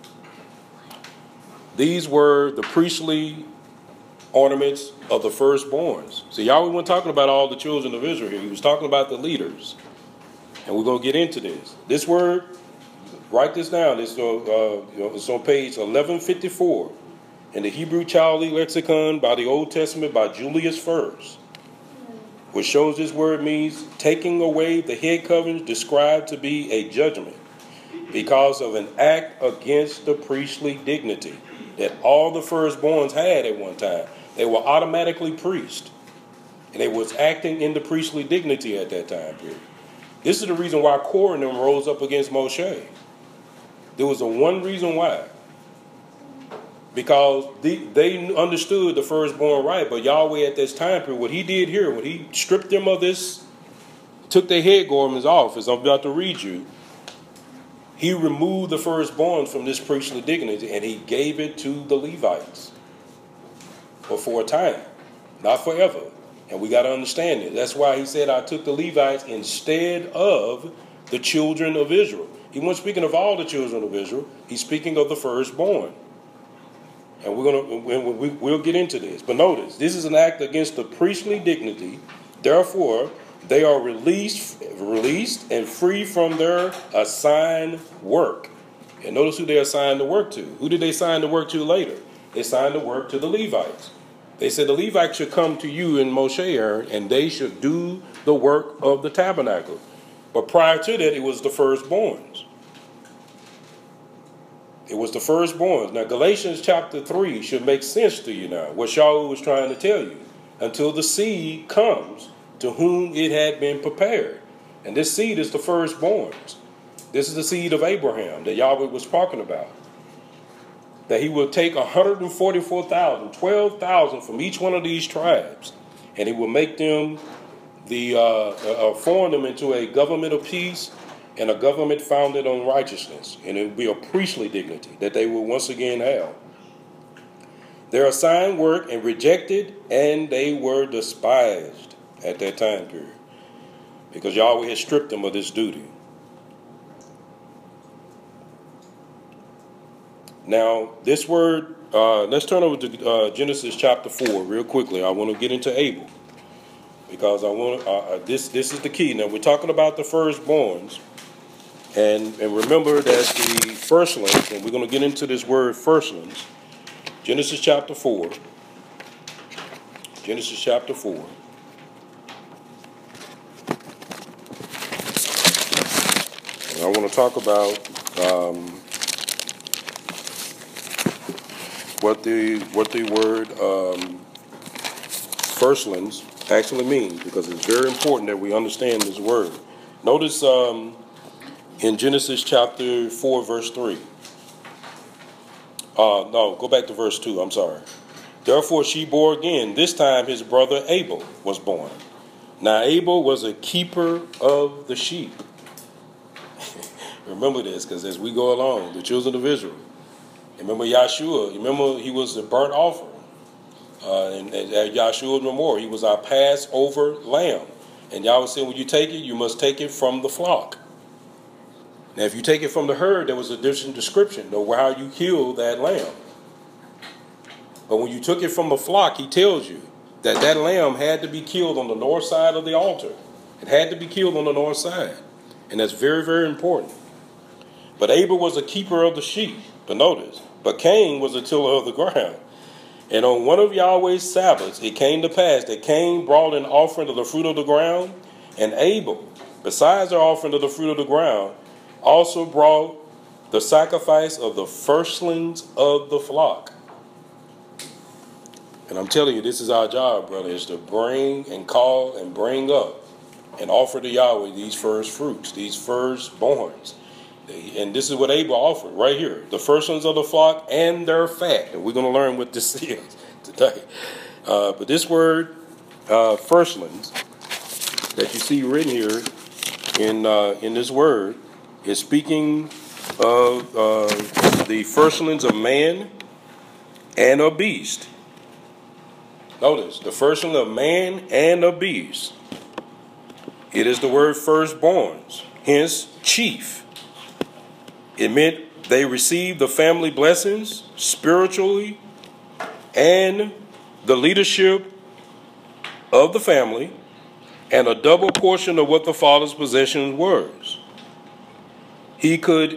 Speaker 1: These were the priestly ornaments of the firstborns. So Yahweh wasn't talking about all the children of Israel here. He was talking about the leaders. And we're going to get into this. This word, write this down. It's on page 1154 in the Hebrew Chaldee Lexicon by the Old Testament by Julius First, which shows this word means taking away the head coverings described to be a judgment because of an act against the priestly dignity that all the firstborns had at one time. They were automatically priests, and they was acting in the priestly dignity at that time period. This is the reason why Korah and them rose up against Moshe. There was one reason why. Because they understood the firstborn right, but Yahweh at this time period, what he did here, when he stripped them of this, took their head garments off, as I'm about to read you, he removed the firstborn from this priestly dignity and he gave it to the Levites. But for a time, not forever. And we got to understand it. That's why he said, I took the Levites instead of the children of Israel. He wasn't speaking of all the children of Israel. He's speaking of the firstborn. And we'll get into this. But notice, this is an act against the priestly dignity. Therefore, they are released and free from their assigned work. And notice who they assigned the work to. Who did they assign the work to later? They assigned the work to the Levites. They said the Levites should come to you and Moshe, Aaron, and they should do the work of the tabernacle. But prior to that, it was the firstborns. It was the firstborns. Now, Galatians chapter 3 should make sense to you now, what Shaul was trying to tell you. Until the seed comes to whom it had been prepared. And this seed is the firstborns. This is the seed of Abraham that Yahweh was talking about. That he will take 144,000, 12,000 from each one of these tribes, and he will make them form them into a government of peace and a government founded on righteousness. And it will be a priestly dignity that they will once again have. Their assigned work and rejected, and they were despised at that time period, because Yahweh had stripped them of this duty. Now, this word, let's turn over to Genesis chapter 4 real quickly. I want to get into Abel, because I want this is the key. Now, we're talking about the firstborns, and remember that the firstlings, and we're going to get into this word firstlings. Genesis chapter 4. Genesis chapter 4. And I want to talk about what the word firstlings actually means, because it's very important that we understand this word. Notice in Genesis chapter 4, verse 3. No, go back to verse 2. I'm sorry. Therefore she bore again. This time his brother Abel was born. Now Abel was a keeper of the sheep. Remember this, because as we go along, the children of Israel. Remember Yahshua. Remember he was the burnt offering. And at Yahshua's memorial, he was our Passover lamb. And Yahweh said, when you take it, you must take it from the flock. Now, if you take it from the herd, there was a different description of how you kill that lamb. But when you took it from the flock, he tells you that that lamb had to be killed on the north side of the altar. It had to be killed on the north side. And that's very, very important. But Abel was a keeper of the sheep. But notice, but Cain was a tiller of the ground. And on one of Yahweh's Sabbaths, it came to pass that Cain brought an offering of the fruit of the ground, and Abel, besides the offering of the fruit of the ground, also brought the sacrifice of the firstlings of the flock. And I'm telling you, this is our job, brother, is to bring and call and bring up and offer to Yahweh these first fruits, these firstborns. And this is what Abel offered right here, the firstlings of the flock and their fat. And we're going to learn what this is today. But this word, firstlings, that you see written here in this word, is speaking of the firstlings of man and of beast. Notice, the firstling of man and of beast. It is the word firstborns, hence chief. It meant they received the family blessings spiritually and the leadership of the family and a double portion of what the father's possessions were. He could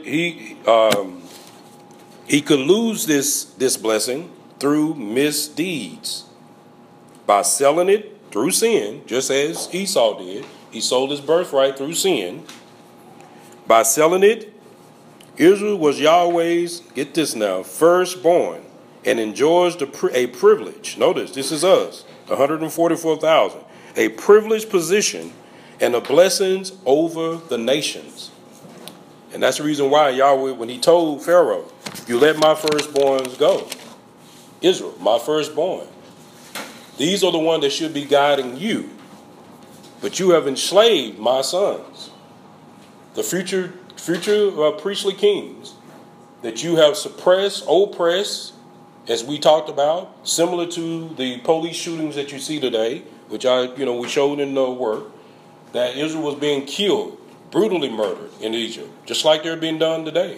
Speaker 1: lose this blessing through misdeeds by selling it through sin, just as Esau did. He sold his birthright through sin. By selling it, Israel was Yahweh's, get this now, firstborn, and enjoys a privilege. Notice, this is us, 144,000, a privileged position and the blessings over the nations. And that's the reason why Yahweh, when he told Pharaoh, you let my firstborns go. Israel, my firstborn. These are the ones that should be guiding you. But you have enslaved my sons, the future priestly kings that you have suppressed, oppressed, as we talked about, similar to the police shootings that you see today, which we showed in the work, that Israel was being killed, brutally murdered in Egypt, just like they're being done today.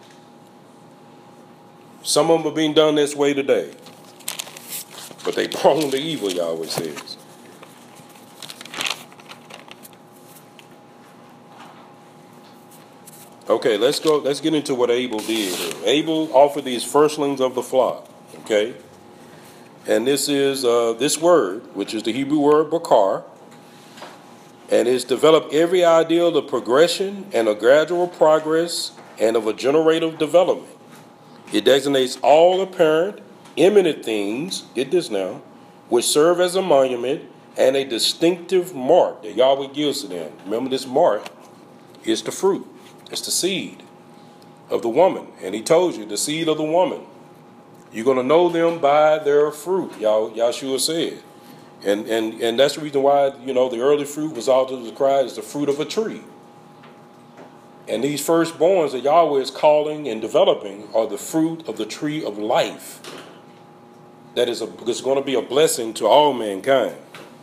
Speaker 1: Some of them are being done this way today, but they prone to evil, Yahweh says. Okay, let's get into what Abel did here. Abel offered these firstlings of the flock, okay? And this is this word, which is the Hebrew word bakar, and it's developed every ideal of progression and a gradual progress and of a generative development. It designates all apparent, imminent things, get this now, which serve as a monument and a distinctive mark that Yahweh gives to them. Remember, this mark is the fruit. It's the seed of the woman. And he told you, the seed of the woman. You're going to know them by their fruit, Yahshua said. And that's the reason why, the early fruit was also described as the fruit of a tree. And these firstborns that Yahweh is calling and developing are the fruit of the tree of life. That is going to be a blessing to all mankind.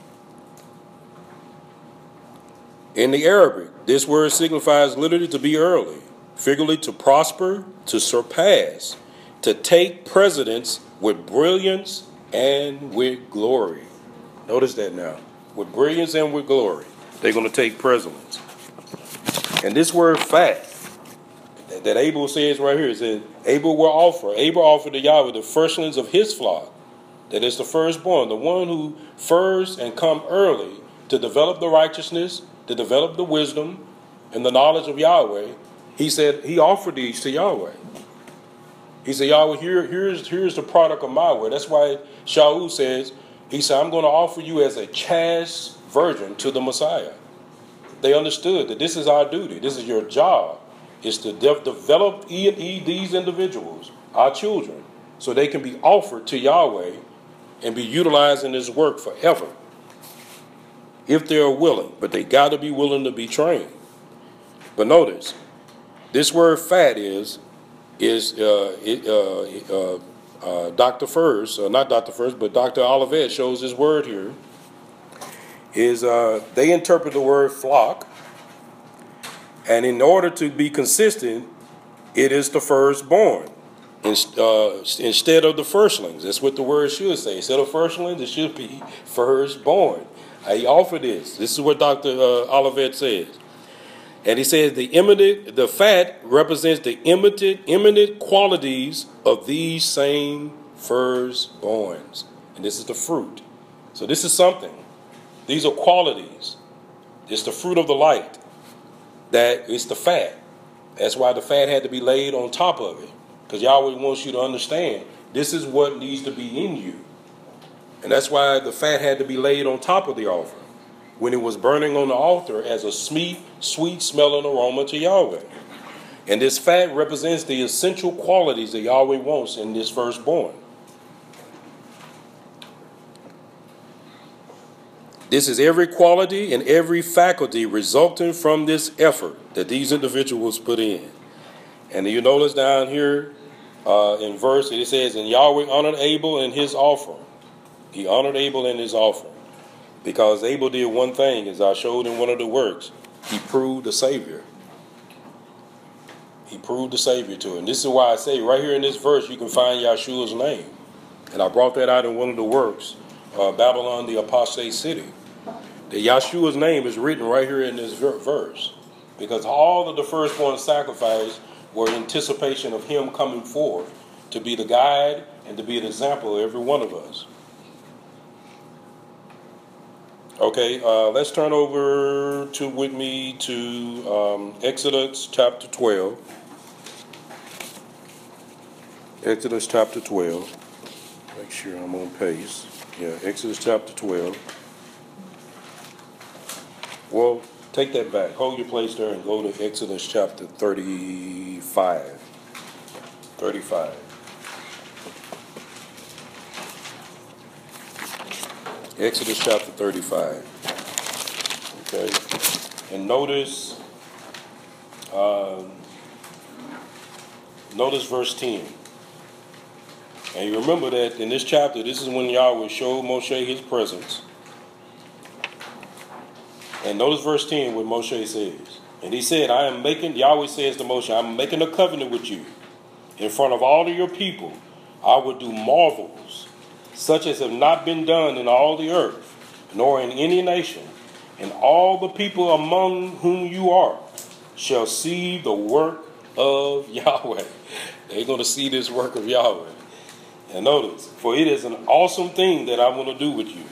Speaker 1: In the Arabic, this word signifies literally to be early, figuratively to prosper, to surpass, to take precedence with brilliance and with glory. Notice that now. With brilliance and with glory, they're going to take precedence. And this word fat that Abel says right here, it says, Abel offered to Yahweh the firstlings of his flock. That is the firstborn, the one who first and come early to develop the righteousness, to develop the wisdom and the knowledge of Yahweh. He said he offered these to Yahweh. He said, Yahweh, here's the product of my word. That's why Shaul says, he said, I'm going to offer you as a chaste virgin to the Messiah. They understood that this is our duty. This is your job, is to develop these individuals, our children, so they can be offered to Yahweh and be utilized in his work forever, if they're willing. But they got to be willing to be trained. But notice, this word fat is Dr. Furs, not Dr. Furs, but Dr. Olivet shows his word here, is they interpret the word flock, and in order to be consistent, it is the firstborn instead of the firstlings. That's what the word should say. Instead of firstlings, it should be firstborn. He offered this. This is what Dr. Olivet says. And he says the fat represents the imminent qualities of these same firstborns. And this is the fruit. So this is something. These are qualities. It's the fruit of the light. That is the fat. That's why the fat had to be laid on top of it. Because Yahweh wants you to understand this is what needs to be in you. And that's why the fat had to be laid on top of the offering when it was burning on the altar as a sweet smelling aroma to Yahweh. And this fat represents the essential qualities that Yahweh wants in this firstborn. This is every quality and every faculty resulting from this effort that these individuals put in. And you notice down here in verse, it says, and Yahweh honored Abel in his offering. He honored Abel in his offering. Because Abel did one thing, as I showed in one of the works. He proved the Savior. He proved the Savior to him. And this is why I say right here in this verse you can find Yahshua's name. And I brought that out in one of the works, Babylon, the apostate city. That Yahshua's name is written right here in this verse. Because all of the firstborn sacrifice were in anticipation of him coming forth to be the guide and to be an example of every one of us. Okay, let's turn over with me to Exodus chapter 12. Exodus chapter 12. Make sure I'm on pace. Yeah, Exodus chapter 12. Well, take that back. Hold your place there and go to Exodus chapter 35. 35. Exodus chapter 35. Okay. And notice verse 10. And you remember that in this chapter, this is when Yahweh showed Moshe his presence. And notice verse 10, what Moshe says. And he said, Yahweh says to Moshe, I'm making a covenant with you. In front of all of your people, I will do marvels, such as have not been done in all the earth, nor in any nation. And all the people among whom you are shall see the work of Yahweh. They're going to see this work of Yahweh. And notice, for it is an awesome thing that I want to do with you.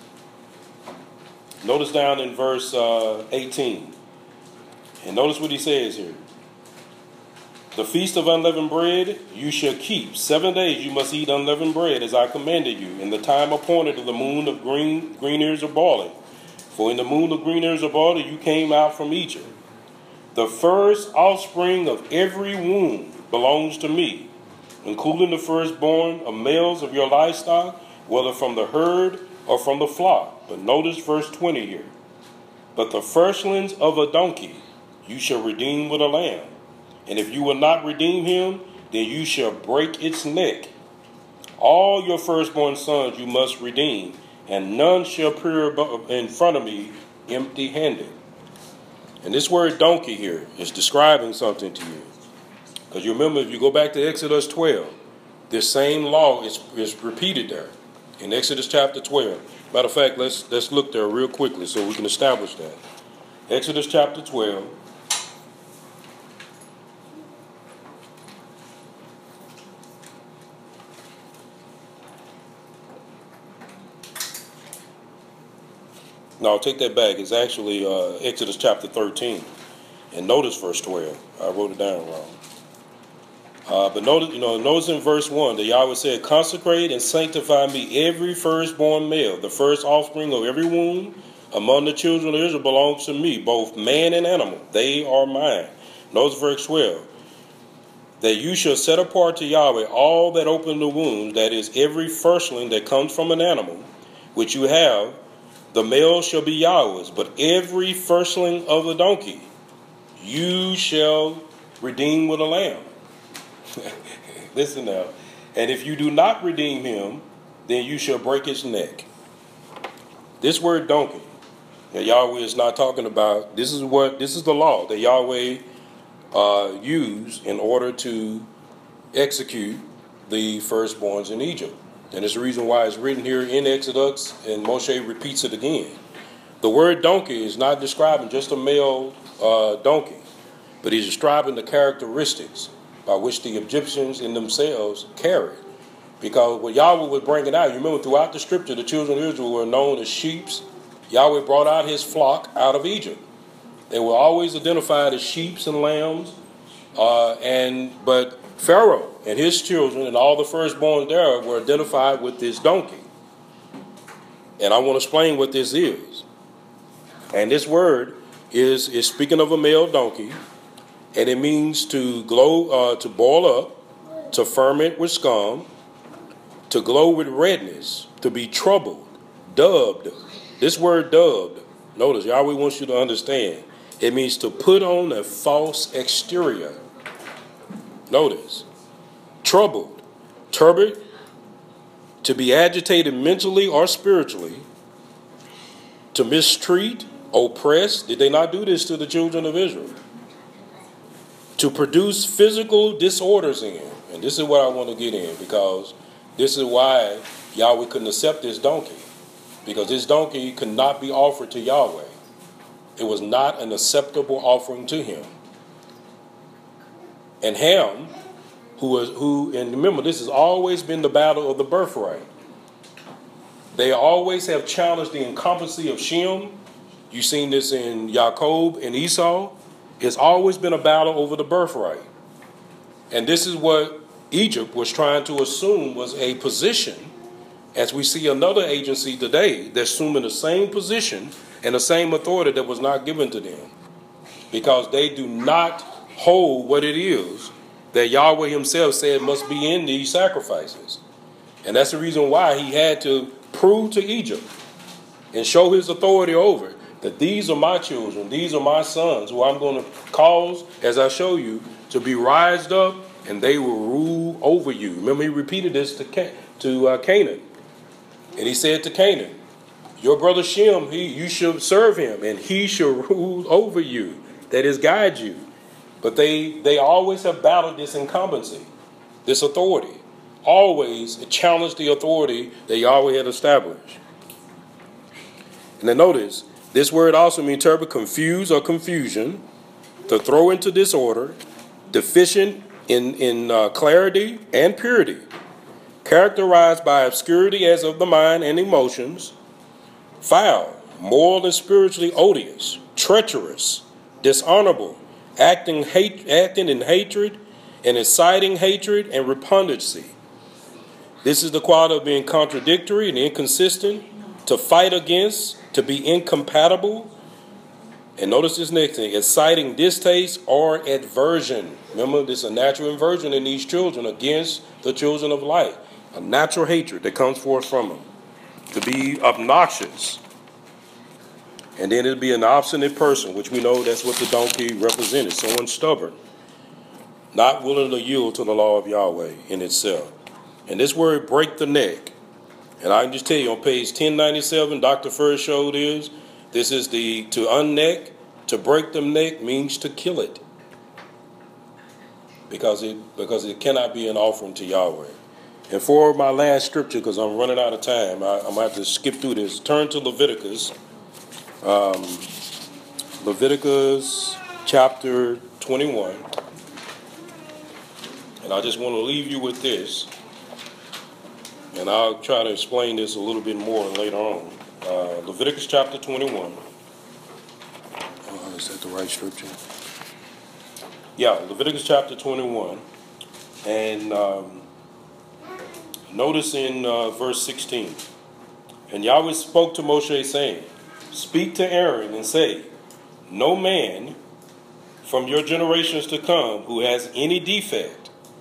Speaker 1: Notice down in verse 18. And notice what he says here. The feast of unleavened bread you shall keep. 7 days you must eat unleavened bread as I commanded you, in the time appointed of the moon of green ears of barley. For in the moon of green ears of barley you came out from Egypt. The first offspring of every womb belongs to me, including the firstborn of males of your livestock, whether from the herd or from the flock. But notice verse 20 here. But the firstlings of a donkey you shall redeem with a lamb. And if you will not redeem him, then you shall break its neck. All your firstborn sons you must redeem, and none shall appear in front of me empty-handed. And this word donkey here is describing something to you. Because you remember, if you go back to Exodus 12, this same law is repeated there in Exodus chapter 12. Matter of fact, let's look there real quickly so we can establish that. Exodus chapter 12. No, take that back. It's actually Exodus chapter 13. And notice verse 12. I wrote it down wrong. But notice in verse 1 that Yahweh said, consecrate and sanctify me every firstborn male, the first offspring of every womb among the children of Israel belongs to me, both man and animal. They are mine. Notice verse 12. That you shall set apart to Yahweh all that open the womb, that is every firstling that comes from an animal, which you have, the male shall be Yahweh's, but every firstling of the donkey you shall redeem with a lamb. Listen now. And if you do not redeem him, then you shall break his neck. This word donkey that Yahweh is not talking about, this is the law that Yahweh used in order to execute the firstborns in Egypt. And it's the reason why it's written here in Exodus, and Moshe repeats it again. The word donkey is not describing just a male donkey, but he's describing the characteristics by which the Egyptians in themselves carried. Because what Yahweh was bringing out, you remember throughout the scripture, the children of Israel were known as sheep. Yahweh brought out his flock out of Egypt. They were always identified as sheep and lambs, but Pharaoh and his children and all the firstborn there were identified with this donkey. And I want to explain what this is. And this word is speaking of a male donkey, and it means to glow, to boil up, to ferment with scum, to glow with redness, to be troubled, dubbed. This word dubbed, notice Yahweh wants you to understand, it means to put on a false exterior. Notice, troubled, turbid, to be agitated mentally or spiritually, to mistreat, oppress. Did they not do this to the children of Israel? To produce physical disorders in. And this is what I want to get in, because this is why Yahweh couldn't accept this donkey. Because this donkey could not be offered to Yahweh. It was not an acceptable offering to him. And Ham, and remember, this has always been the battle of the birthright. They always have challenged the incumbency of Shem. You've seen this in Jacob and Esau. It's always been a battle over the birthright. And this is what Egypt was trying to assume was a position, as we see another agency today that's assuming the same position and the same authority that was not given to them. Because they do not hold what it is that Yahweh himself said must be in these sacrifices. And that's the reason why he had to prove to Egypt and show his authority over it, that these are my children, these are my sons, who I'm going to cause, as I show you, to be rised up, and they will rule over you. Remember, he repeated this to Canaan. And he said to Canaan, your brother Shem, you shall serve him, and he shall rule over you, that is, guide you. But they always have battled this incumbency, this authority. Always challenged the authority that Yahweh had established. And then notice, this word also means interpret confuse or confusion, to throw into disorder, deficient in clarity and purity, characterized by obscurity as of the mind and emotions, foul, moral and spiritually odious, treacherous, dishonorable, acting in hatred and inciting hatred and repugnancy. This is the quality of being contradictory and inconsistent, to fight against, to be incompatible. And notice this next thing, inciting distaste or aversion. Remember, there's a natural aversion in these children against the children of light. A natural hatred that comes forth from them. To be obnoxious. And then it'll be an obstinate person, which we know that's what the donkey represented. Someone stubborn. Not willing to yield to the law of Yahweh in itself. And this word, break the neck. And I can just tell you on page 1097, Dr. First showed this is the, to unneck, to break the neck means to kill it. Because it cannot be an offering to Yahweh. And for my last scripture, because I'm running out of time, I'm going to have to skip through this. Turn to Leviticus. Leviticus chapter 21. And I just want to leave you with this. And I'll try to explain this a little bit more later on. Leviticus chapter 21. Is that the right scripture? Yeah, Leviticus chapter 21. And notice in verse 16. And Yahweh spoke to Moshe, saying, speak to Aaron and say, no man from your generations to come who has any defect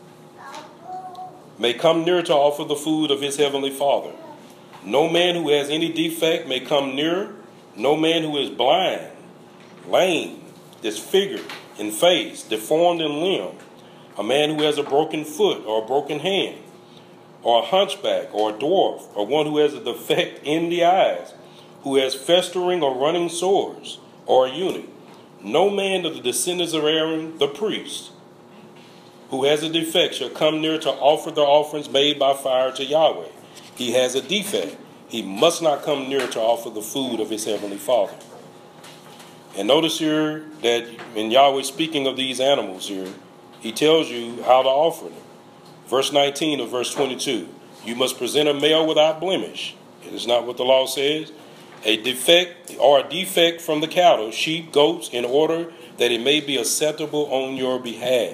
Speaker 1: may come near to offer the food of his heavenly Father. No man who has any defect may come near. No man who is blind, lame, disfigured in face, deformed in limb, a man who has a broken foot or a broken hand, or a hunchback or a dwarf, or one who has a defect in the eyes, who has festering or running sores, or a eunuch. No man of the descendants of Aaron, the priest, who has a defect shall come near to offer the offerings made by fire to Yahweh. He has a defect. He must not come near to offer the food of his heavenly Father. And notice here that when Yahweh speaking of these animals here, he tells you how to offer them. Verse 19 of verse 22, you must present a male without blemish. It is not what the law says. A defect from the cattle, sheep, goats, in order that it may be acceptable on your behalf.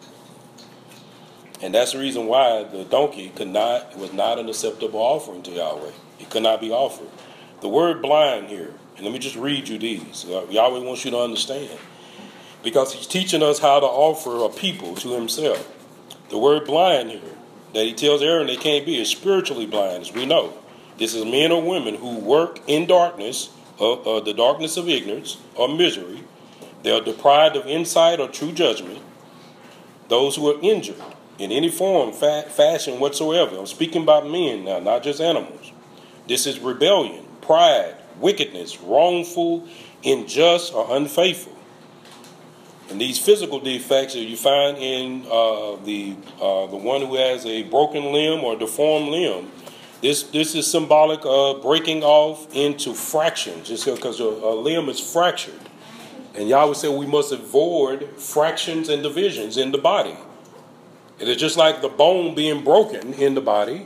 Speaker 1: And that's the reason why the donkey was not an acceptable offering to Yahweh. It could not be offered. The word blind here, and let me just read you these. Yahweh wants you to understand. Because he's teaching us how to offer a people to himself. The word blind here, that he tells Aaron they can't be, is spiritually blind, as we know. This is men or women who work in darkness, the darkness of ignorance or misery. They are deprived of insight or true judgment. Those who are injured in any form, fashion whatsoever. I'm speaking about men now, not just animals. This is rebellion, pride, wickedness, wrongful, unjust, or unfaithful. And these physical defects that you find in the one who has a broken limb or deformed limb, this is symbolic of breaking off into fractions, just because a limb is fractured. And Yahweh said we must avoid fractions and divisions in the body. It is just like the bone being broken in the body.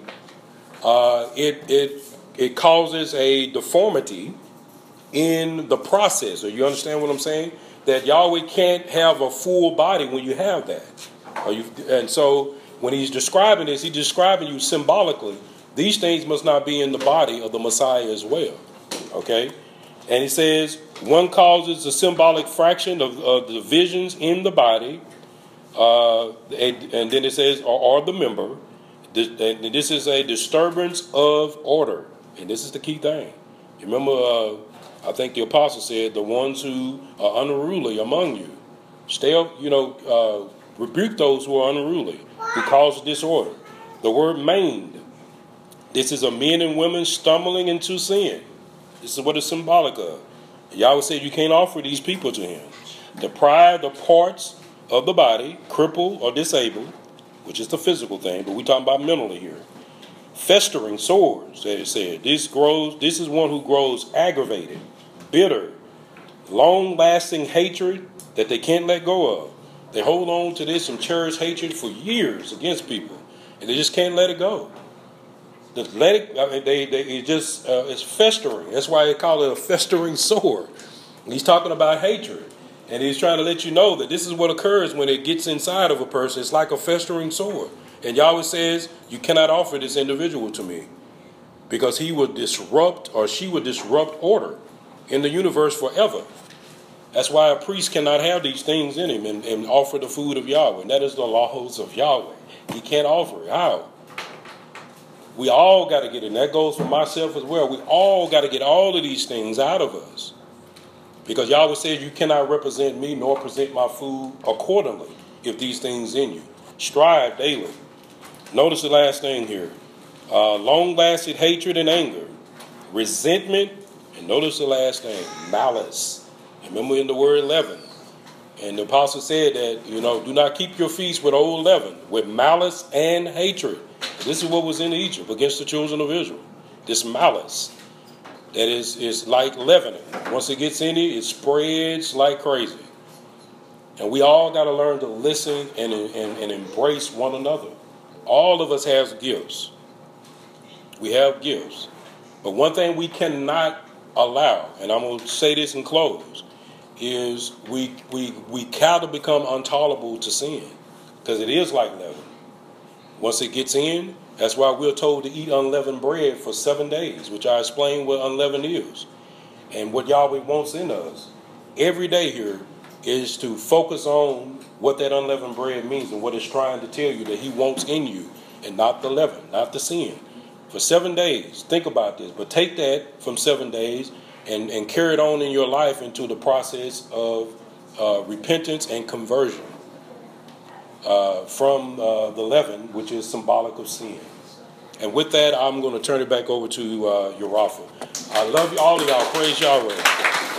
Speaker 1: It causes a deformity in the process. You understand what I'm saying? That Yahweh can't have a full body when you have that. And so when he's describing this, he's describing you symbolically. These things must not be in the body of the Messiah as well. Okay? And he says one causes a symbolic fraction of the divisions in the body. And then it says, or the member. This is a disturbance of order. And this is the key thing. Remember, I think the apostle said, the ones who are unruly among you, rebuke those who are unruly, who cause disorder. The word maimed. This is a men and women stumbling into sin. This is what it's symbolic of. Yahweh said you can't offer these people to him. Deprive the parts of the body, crippled or disabled, which is the physical thing, but we're talking about mentally here. Festering sores, as it said. This is one who grows aggravated, bitter, long-lasting hatred that they can't let go of. They hold on to this and cherish hatred for years against people, and they just can't let it go. Just let it. I mean, it just it's festering. That's why they call it a festering sore. He's talking about hatred, and he's trying to let you know that this is what occurs when it gets inside of a person. It's like a festering sore. And Yahweh says, you cannot offer this individual to me because he will disrupt, or she will disrupt, order in the universe forever. That's why a priest cannot have these things in him and offer the food of Yahweh. And that is the laws of Yahweh. He can't offer it. How? We all got to get it. And that goes for myself as well. We all got to get all of these things out of us. Because Yahweh says you cannot represent me nor present my food accordingly if these things in you. Strive daily. Notice the last thing here. Long-lasting hatred and anger. Resentment. And notice the last thing. Malice. Remember in the word leaven. And the apostle said that, do not keep your feast with old leaven, with malice and hatred. This is what was in Egypt against the children of Israel. This malice that is like leavening. Once it gets in you, it spreads like crazy. And we all got to learn to listen and embrace one another. All of us have gifts. We have gifts. But one thing we cannot allow, and I'm going to say this in close, is we kind of become intolerable to sin. Because it is like leaven. Once it gets in, that's why we're told to eat unleavened bread for 7 days, which I explain what unleavened is. And what Yahweh wants in us every day here is to focus on what that unleavened bread means and what it's trying to tell you that he wants in you, and not the leaven, not the sin. For 7 days, think about this, but take that from 7 days and carry it on in your life into the process of repentance and conversion from the leaven, which is symbolic of sin. And with that, I'm going to turn it back over to Urafa. I love you, all of y'all. Praise Yahweh.